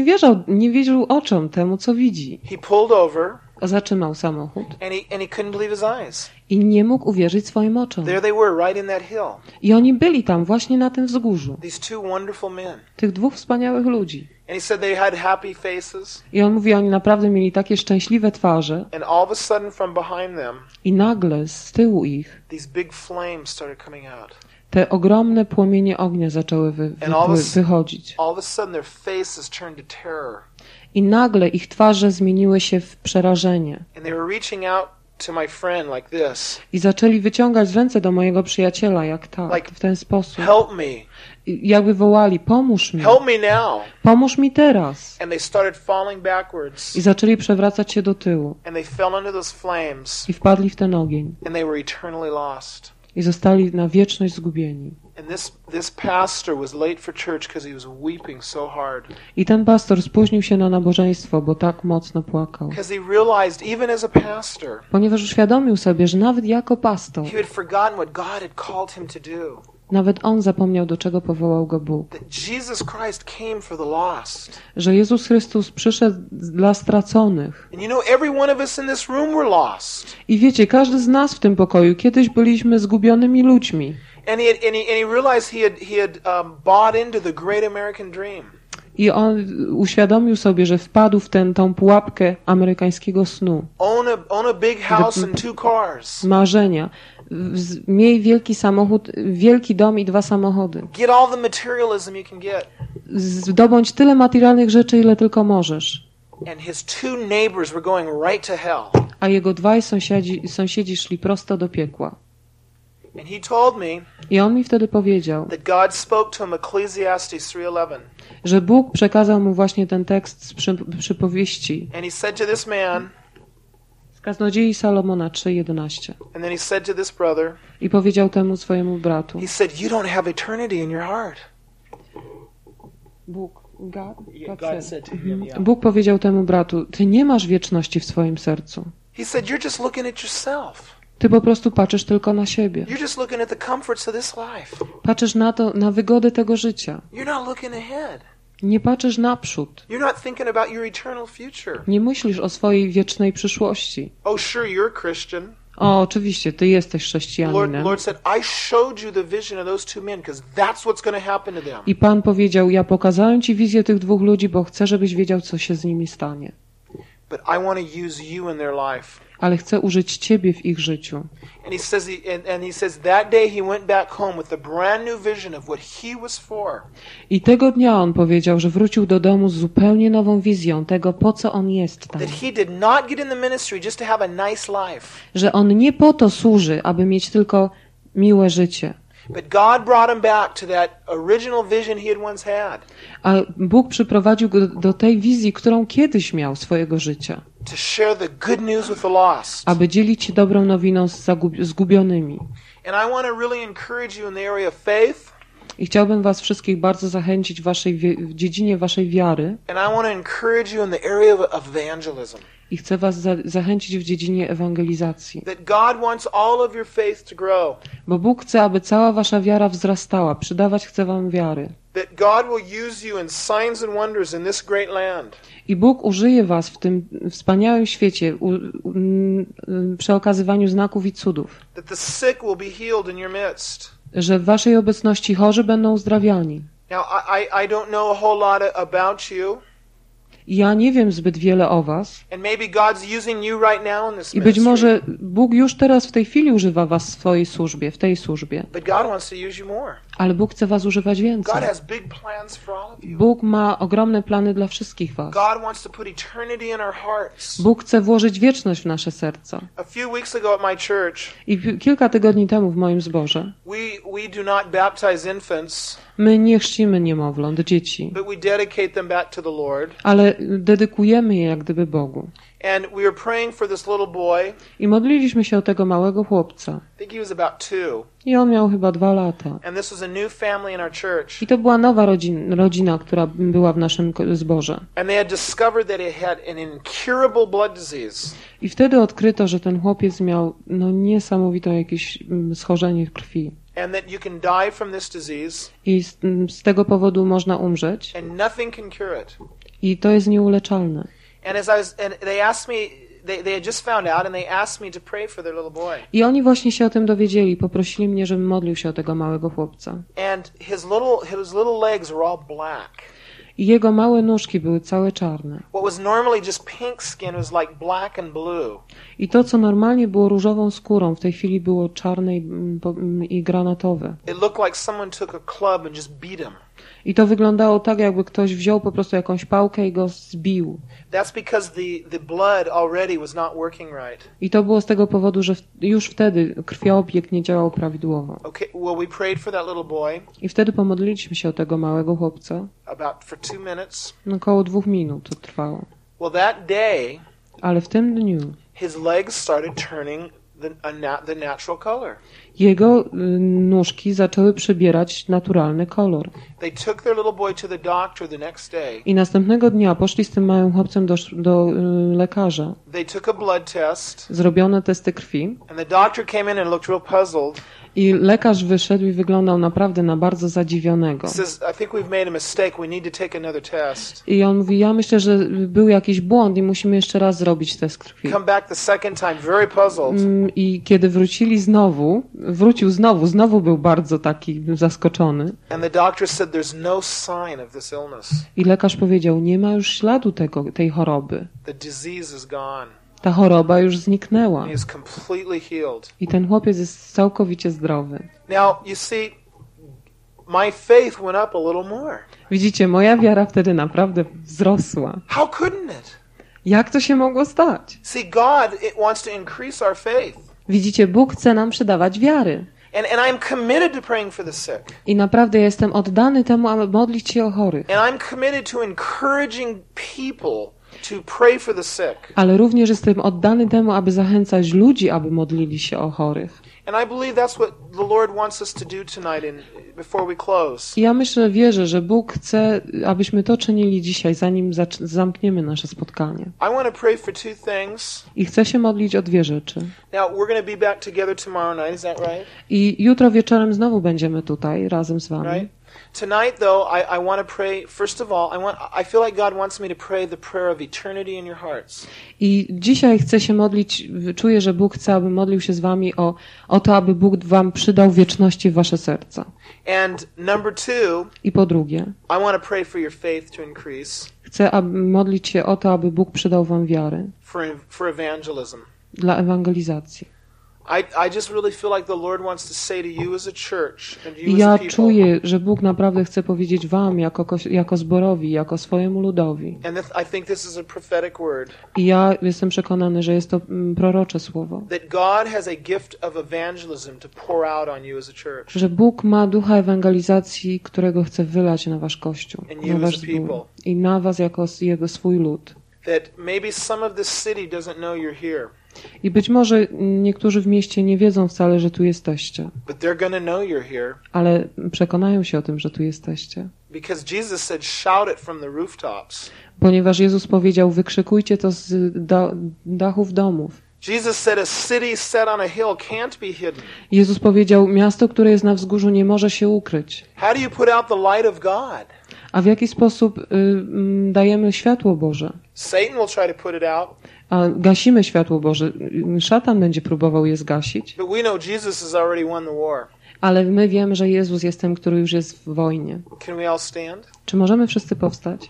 nie wierzył oczom temu, co widzi. He pulled over. Zatrzymał samochód. And he couldn't believe his eyes. I nie mógł uwierzyć swoim oczom. There they were, right in that hill. I oni byli tam, właśnie na tym wzgórzu. These two wonderful men. Tych dwóch wspaniałych ludzi. And he said they had happy faces. I on mówi, oni naprawdę mieli takie szczęśliwe twarze. And all of a sudden from behind them, I nagle z tyłu ich these big flames started coming out. Te ogromne płomienie ognia zaczęły wychodzić. All of a sudden their faces turned to terror. I nagle ich twarze zmieniły się w przerażenie. And they were reaching out to my friend like this. I zaczęli wyciągać ręce do mojego przyjaciela w ten sposób. Help me. I jakby wołali: pomóż mi. Help me now. Pomóż mi teraz. And they started falling backwards. I zaczęli przewracać się do tyłu. And they fell into those flames. I wpadli w ten ogień. And they were eternally lost. I zostali na wieczność zgubieni. And this pastor was late for church because he was weeping so hard. I ten pastor spóźnił się na nabożeństwo, bo tak mocno płakał. Because he realized even as a pastor, ponieważ uświadomił sobie, że nawet jako pastor, he had forgotten what God had called him to do. Nawet on zapomniał, do czego powołał go Bóg. That Jesus Christ came for the lost. Że Jezus Chrystus przyszedł dla straconych. And you know, every one of us in this room were lost. I wiecie, każdy z nas w tym pokoju kiedyś byliśmy zgubionymi ludźmi. And he realized he had bought into the great American dream. I on uświadomił sobie, że wpadł w tą pułapkę amerykańskiego snu. Own a big house and 2 cars. Marzenia. Miej wielki samochód, wielki dom i 2 samochody. Get all the materialism you can get. Zdobądź tyle materialnych rzeczy, ile tylko możesz. And his 2 neighbors were going right to hell. A jego 2 sąsiedzi szli prosto do piekła. And he told me, i on mi wtedy powiedział, that God spoke to him Ecclesiastes 3:11. Że Bóg przekazał mu właśnie ten tekst z przypowieści. And he said to this man, Kaznodziei Salomona 3:11. And then he said to this brother, I powiedział temu swojemu bratu. He said, you don't have eternity in your heart. Bóg powiedział temu bratu, ty nie masz wieczności w swoim sercu. He said, you're just looking at yourself. Ty po prostu patrzysz tylko na siebie. You're just looking at the comforts of this life. Patrzysz na wygody tego życia. You're not looking ahead. Nie patrzysz naprzód. You're not thinking about your eternal future. Nie myślisz o swojej wiecznej przyszłości. Oh, sure, you're a Christian. O, oczywiście, ty jesteś chrześcijaninem. Lord said, I showed you the vision of those two men because that's what's going to happen to them. I Pan powiedział, ja pokazałem ci wizję tych dwóch ludzi, bo chcę, żebyś wiedział, co się z nimi stanie. But I want to use you in their life. Ale chcę użyć ciebie w ich życiu. And he says that day he went back home with a brand new vision of what he was for. I tego dnia on powiedział, że wrócił do domu z zupełnie nową wizją tego, po co on jest tam. That he did not get in the ministry just to have a nice life. Że on nie po to służy, aby mieć tylko miłe życie. But God brought him back to that original vision he had once had. A Bóg przyprowadził go do tej wizji, którą kiedyś miał swojego życia. To share the good news with the lost. Aby dzielić się dobrą nowiną z zgubionymi. And I want to really encourage you in the area of faith. I chciałbym was wszystkich bardzo zachęcić w dziedzinie waszej wiary. And I want to encourage you in the area of evangelism. I chcę was zachęcić w dziedzinie ewangelizacji. That God wants all of your faith to grow. Bo Bóg chce, aby cała wasza wiara wzrastała. Przydawać chce wam wiary. That God will use you in signs and wonders in this great land. I Bóg użyje was w tym wspaniałym świecie przy okazywaniu znaków i cudów. That the sick will be healed in your midst. Że w waszej obecności chorzy będą uzdrawiani. Now I don't know a whole lot about you. Ja nie wiem zbyt wiele o was. And maybe God's using you right now in this I być może Bóg już teraz w tej chwili używa was w swojej służbie, w tej służbie. But God wants to use you more. Ale Bóg chce was używać więcej. God has big plans for all of you. Bóg ma ogromne plany dla wszystkich was. God wants to put eternity in our hearts. Bóg chce włożyć wieczność w nasze serca. A few weeks ago at my church, I kilka tygodni temu w moim zborze we do not baptize infants. My nie chrzcimy niemowląt, dzieci. But we dedicate them back to the Lord. Ale dedykujemy je jak gdyby Bogu. And we were praying for this little boy. I modliliśmy się o tego małego chłopca. I think he was about 2. I on miał chyba 2 lata. And this was a new family in our church. I to była nowa rodzina, która była w naszym zborze. And they had discovered that he had an incurable blood disease. I wtedy odkryto, że ten chłopiec miał niesamowite jakieś schorzenie krwi. And that you can die from this disease. I z tego powodu można umrzeć. And nothing can cure it. I to jest nieuleczalne. And they asked me, they had just found out, and they asked me to pray for their little boy. I oni właśnie się o tym dowiedzieli, poprosili mnie, żebym modlił się o tego małego chłopca. And his little legs were all black. I jego małe nóżki były całe czarne. What was normally just pink skin was like black and blue. I to, co normalnie było różową skórą, w tej chwili było czarne i granatowe. It looked like someone took a club and just beat him. I to wyglądało tak, jakby ktoś wziął po prostu jakąś pałkę i go zbił. That's because the blood already was not working right. I to było z tego powodu, że już wtedy krwiobieg nie działał prawidłowo. Okay, well we prayed for that little boy. I wtedy pomodliliśmy się o tego małego chłopca. About for 2 minutes. Około 2 minut to trwało. Well, that day, ale w tym dniu his legs started turning the natural color. Jego nóżki zaczęły przybierać naturalny kolor. They took their little boy to the doctor the next day. I następnego dnia poszli z tym małym chłopcem do lekarza. They took a blood test. Zrobiono testy krwi. And the doctor came in and looked real puzzled. I lekarz wyszedł i wyglądał naprawdę na bardzo zadziwionego. I on mówi, ja myślę, że był jakiś błąd i musimy jeszcze raz zrobić test krwi. I kiedy wrócił znowu był bardzo taki zaskoczony. I lekarz powiedział, nie ma już śladu tej choroby. Ta choroba już zniknęła. I ten chłopiec jest całkowicie zdrowy. Now, you see, my faith went up a little more. Widzicie, moja wiara wtedy naprawdę wzrosła. How couldn't it? Jak to się mogło stać? See, God wants to increase our faith. Widzicie, Bóg chce nam przydawać wiary. And I'm committed to praying for the sick. I naprawdę jestem oddany temu, aby modlić się o chorych. And I'm committed to encouraging people to pray for the sick. Ale również jestem oddany temu, aby zachęcać ludzi, aby modlili się o chorych. And I believe that's what the Lord wants us to do tonight before we close. I ja wierzę, że Bóg chce, abyśmy to czynili dzisiaj, zanim zamkniemy nasze spotkanie. I want to pray for two things. I chcę się modlić o dwie rzeczy. Now we're going to be back together tomorrow night, is that right? I jutro wieczorem znowu będziemy tutaj razem z wami. Right? Tonight, though, I want to pray. First of all, I feel like God wants me to pray the prayer of eternity in your hearts. I dzisiaj chcę się modlić, czuję, że Bóg chce, aby modlił się z wami o to, aby Bóg wam przydał wieczności w wasze serca. And number two, I po drugie, I want to pray for your faith to increase. Chcę modlić się o to, aby Bóg przydał wam wiary For evangelism. dla ewangelizacji. I just really feel like the Lord wants to say to you as a church and you I ja as a people. czuję, że Bóg naprawdę chce powiedzieć wam jako zborowi, jako swojemu ludowi. And I think this is a prophetic word. I ja jestem przekonany, że jest to prorocze słowo. That God has a gift of evangelism to pour out on you as a church. Że Bóg ma ducha ewangelizacji, którego chce wylać na wasz Kościół, na wasz zbór i na was jako jego swój lud. That maybe some of this city doesn't know you're here. I być może niektórzy w mieście nie wiedzą wcale, że tu jesteście. But they're going to know you're here. Ale przekonają się o tym, że tu jesteście. Because Jesus said, shout it from the rooftops. Ponieważ Jezus powiedział, wykrzykujcie to z dachów domów. Jesus said, a city set on a hill can't be hidden. Jezus powiedział, miasto, które jest na wzgórzu, nie może się ukryć. How do you put out the light of God? A w jaki sposób dajemy światło Boże? Satan will try to put it out. A gasimy światło Boże. Szatan będzie próbował je zgasić. But we know Jesus has already won the war. Ale my wiemy, że Jezus jest tym, który już jest w wojnie. Can we all stand? Czy możemy wszyscy powstać?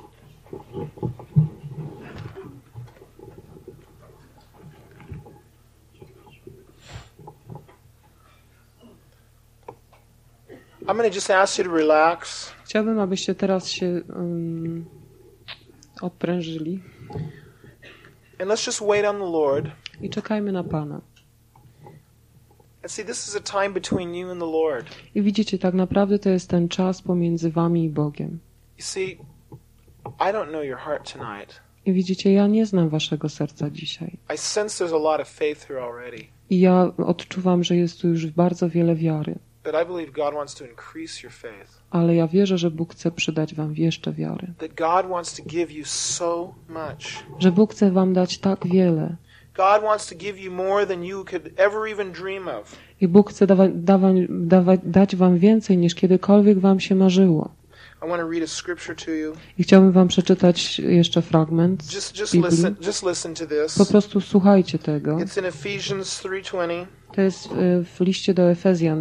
I'm going to just ask you to relax. Chciałbym, abyście teraz się odprężyli. And let's just wait on the Lord. I czekajmy na Pana. And see, this is a time between you and the Lord. I widzicie, tak naprawdę to jest ten czas pomiędzy wami i Bogiem. You see, I don't know your heart tonight. I widzicie, ja nie znam waszego serca dzisiaj. I sense there's a lot of faith here already. I ja odczuwam, że jest tu już bardzo wiele wiary. But I believe God wants to increase your faith. Ale ja wierzę, że Bóg chce przydać wam jeszcze wiary. That God wants to give you so much. Że Bóg chce wam dać tak wiele. God wants to give you more than you could ever even dream of. I Bóg chce dać wam więcej, niż kiedykolwiek wam się marzyło. I want to read a scripture to you. I chciałbym wam przeczytać jeszcze fragment Just Biblii. listen to this. Po prostu słuchajcie tego. It's in Ephesians 3:20. To jest w liście do Efezjan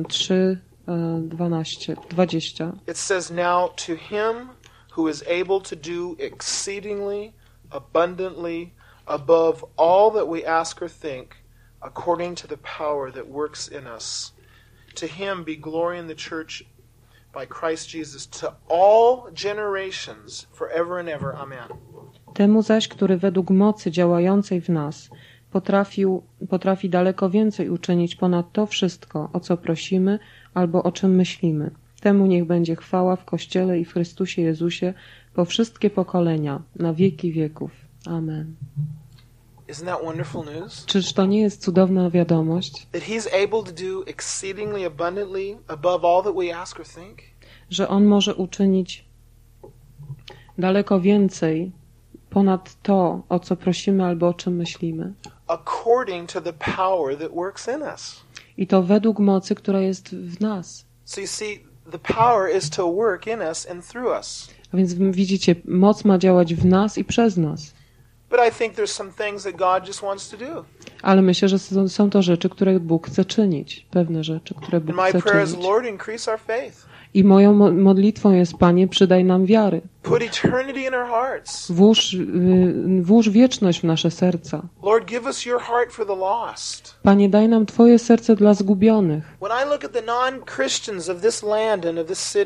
3:20. It says, now to him who is able to do exceedingly abundantly above all that we ask or think, according to the power that works in us. To him be glory in the church by Christ Jesus to all generations forever and ever. Amen. Temu zaś, który według mocy działającej w nas potrafi daleko więcej uczynić ponad to wszystko, o co prosimy albo o czym myślimy. Temu niech będzie chwała w Kościele i w Chrystusie Jezusie po wszystkie pokolenia, na wieki wieków. Amen. Isn't that wonderful news? Czyż to nie jest cudowna wiadomość? That he's able to do exceedingly abundantly above all that we ask or think? Że On może uczynić daleko więcej ponad to, o co prosimy albo o czym myślimy. According to the power that works in us. I to według mocy, która jest w nas. So you see, the power is to work in us and through us. A więc widzicie, moc ma działać w nas i przez nas. But I think there's some things that God just wants to do. Ale myślę, że są to rzeczy, które Bóg chce czynić. Pewne rzeczy, które Bóg And my chce prayer is, czynić. Lord, increase our faith. I moją modlitwą jest, Panie, przydaj nam wiary. Put eternity in our hearts. Włóż wieczność w nasze serca. Lord, give us your heart for the lost. Panie, daj nam Twoje serce dla zgubionych. When I look at the non-Christians of this land and of this city,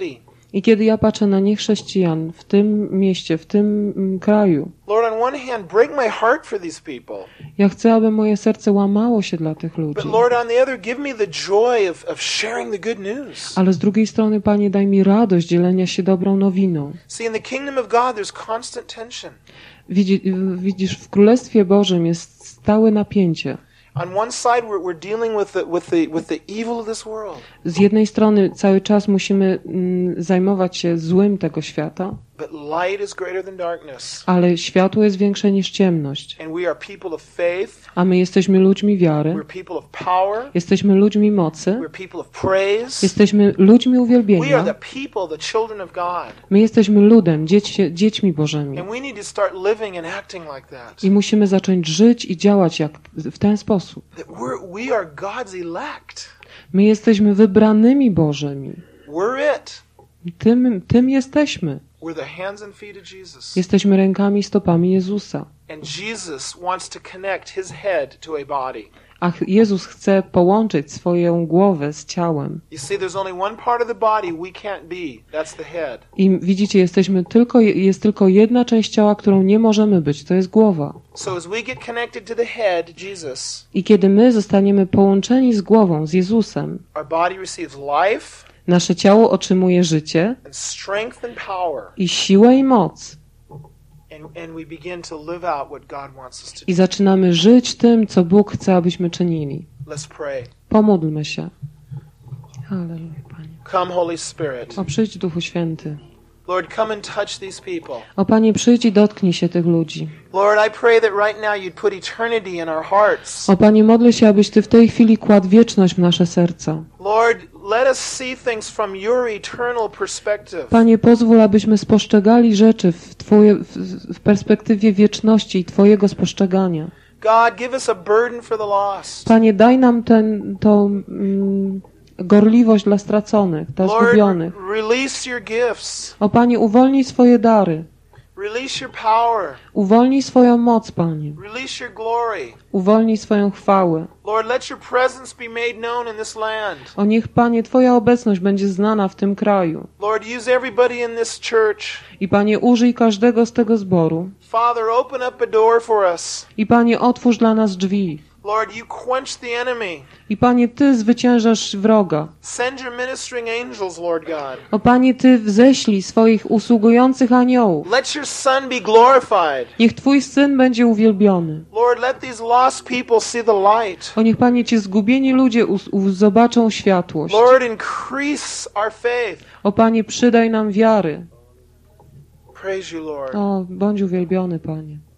I kiedy ja patrzę na niechrześcijan w tym mieście, w tym kraju, Lord, on one hand, break my heart for these people. Ja chcę, aby moje serce łamało się dla tych ludzi. But Lord, on the other, give me the joy of sharing the good news. Ale z drugiej strony, Panie, daj mi radość dzielenia się dobrą nowiną. See, in the kingdom of God, there's constant tension. Widzisz, w Królestwie Bożym jest stałe napięcie. On one side, we're dealing with the evil of this world. Z jednej strony cały czas musimy zajmować się złem tego świata, But light is greater than darkness. ale światło jest większe niż ciemność. And we are people of faith. A my jesteśmy ludźmi wiary, We're people of power. jesteśmy ludźmi mocy, We're people of praise. jesteśmy ludźmi We are uwielbienia, the people, the children of God. my jesteśmy ludem, dziećmi Bożymi. And we need to start living and acting like that. I musimy zacząć żyć i działać w ten sposób. That we are God's elect. My jesteśmy wybranymi Bożymi. We're it. Tym jesteśmy. We're the hands and feet of Jesus. Jesteśmy rękami i stopami Jezusa. And Jesus wants to connect his head to a body. A Jezus chce połączyć swoją głowę z ciałem. You see, there's only one part of the body we can't be. That's the head. I widzicie, jest tylko jedna część ciała, którą nie możemy być. To jest głowa. So as we get connected to the head, Jesus, I kiedy my zostaniemy połączeni z głową, z Jezusem, our body receives life nasze ciało otrzymuje życie and strength and power. i siłę i moc. And we begin to live out what God wants us to do. I zaczynamy żyć tym, co Bóg chce, abyśmy czynili. Let's pray. Pomódlmy się. Halleluja, Panie. Come, Holy Spirit. O, przyjdź, Duchu Święty. Lord, come and touch these people. O, Panie, przyjdź i dotknij się tych ludzi. Lord, I pray that right now you'd put eternity in our hearts. O, Panie, modlę się, abyś Ty w tej chwili kładł wieczność w nasze serca. Lord, let us see things from your eternal perspective. Panie, pozwól, abyśmy spostrzegali rzeczy w perspektywie wieczności i Twojego spostrzegania. God, give us a burden for the lost. Panie, daj nam gorliwość dla straconych, dla Lord, zgubionych. release your gifts. O, Panie, uwolnij swoje dary. Release your power. Uwolnij swoją moc, Panie. Release your glory. Uwolnij swoją chwałę. Lord, let your presence be made known in this land. O, niech, Panie, Twoja obecność będzie znana w tym kraju. Lord, use everybody in this church. I, Panie, użyj każdego z tego zboru. Father, open up a door for us. I, Panie, otwórz dla nas drzwi. Lord, you quench the enemy. I, Panie, Ty zwyciężasz wroga. Send your ministering angels, Lord God. O, Panie, Ty wześlij swoich usługujących aniołów. Let your Son be glorified. Niech Twój Syn będzie uwielbiony. Lord, let these lost people see the light. O, niech, Panie, Ci zgubieni ludzie zobaczą światłość. Lord, increase our faith. O, Panie, przydaj nam wiary. Praise you, Lord. O, bądź uwielbiony, Panie.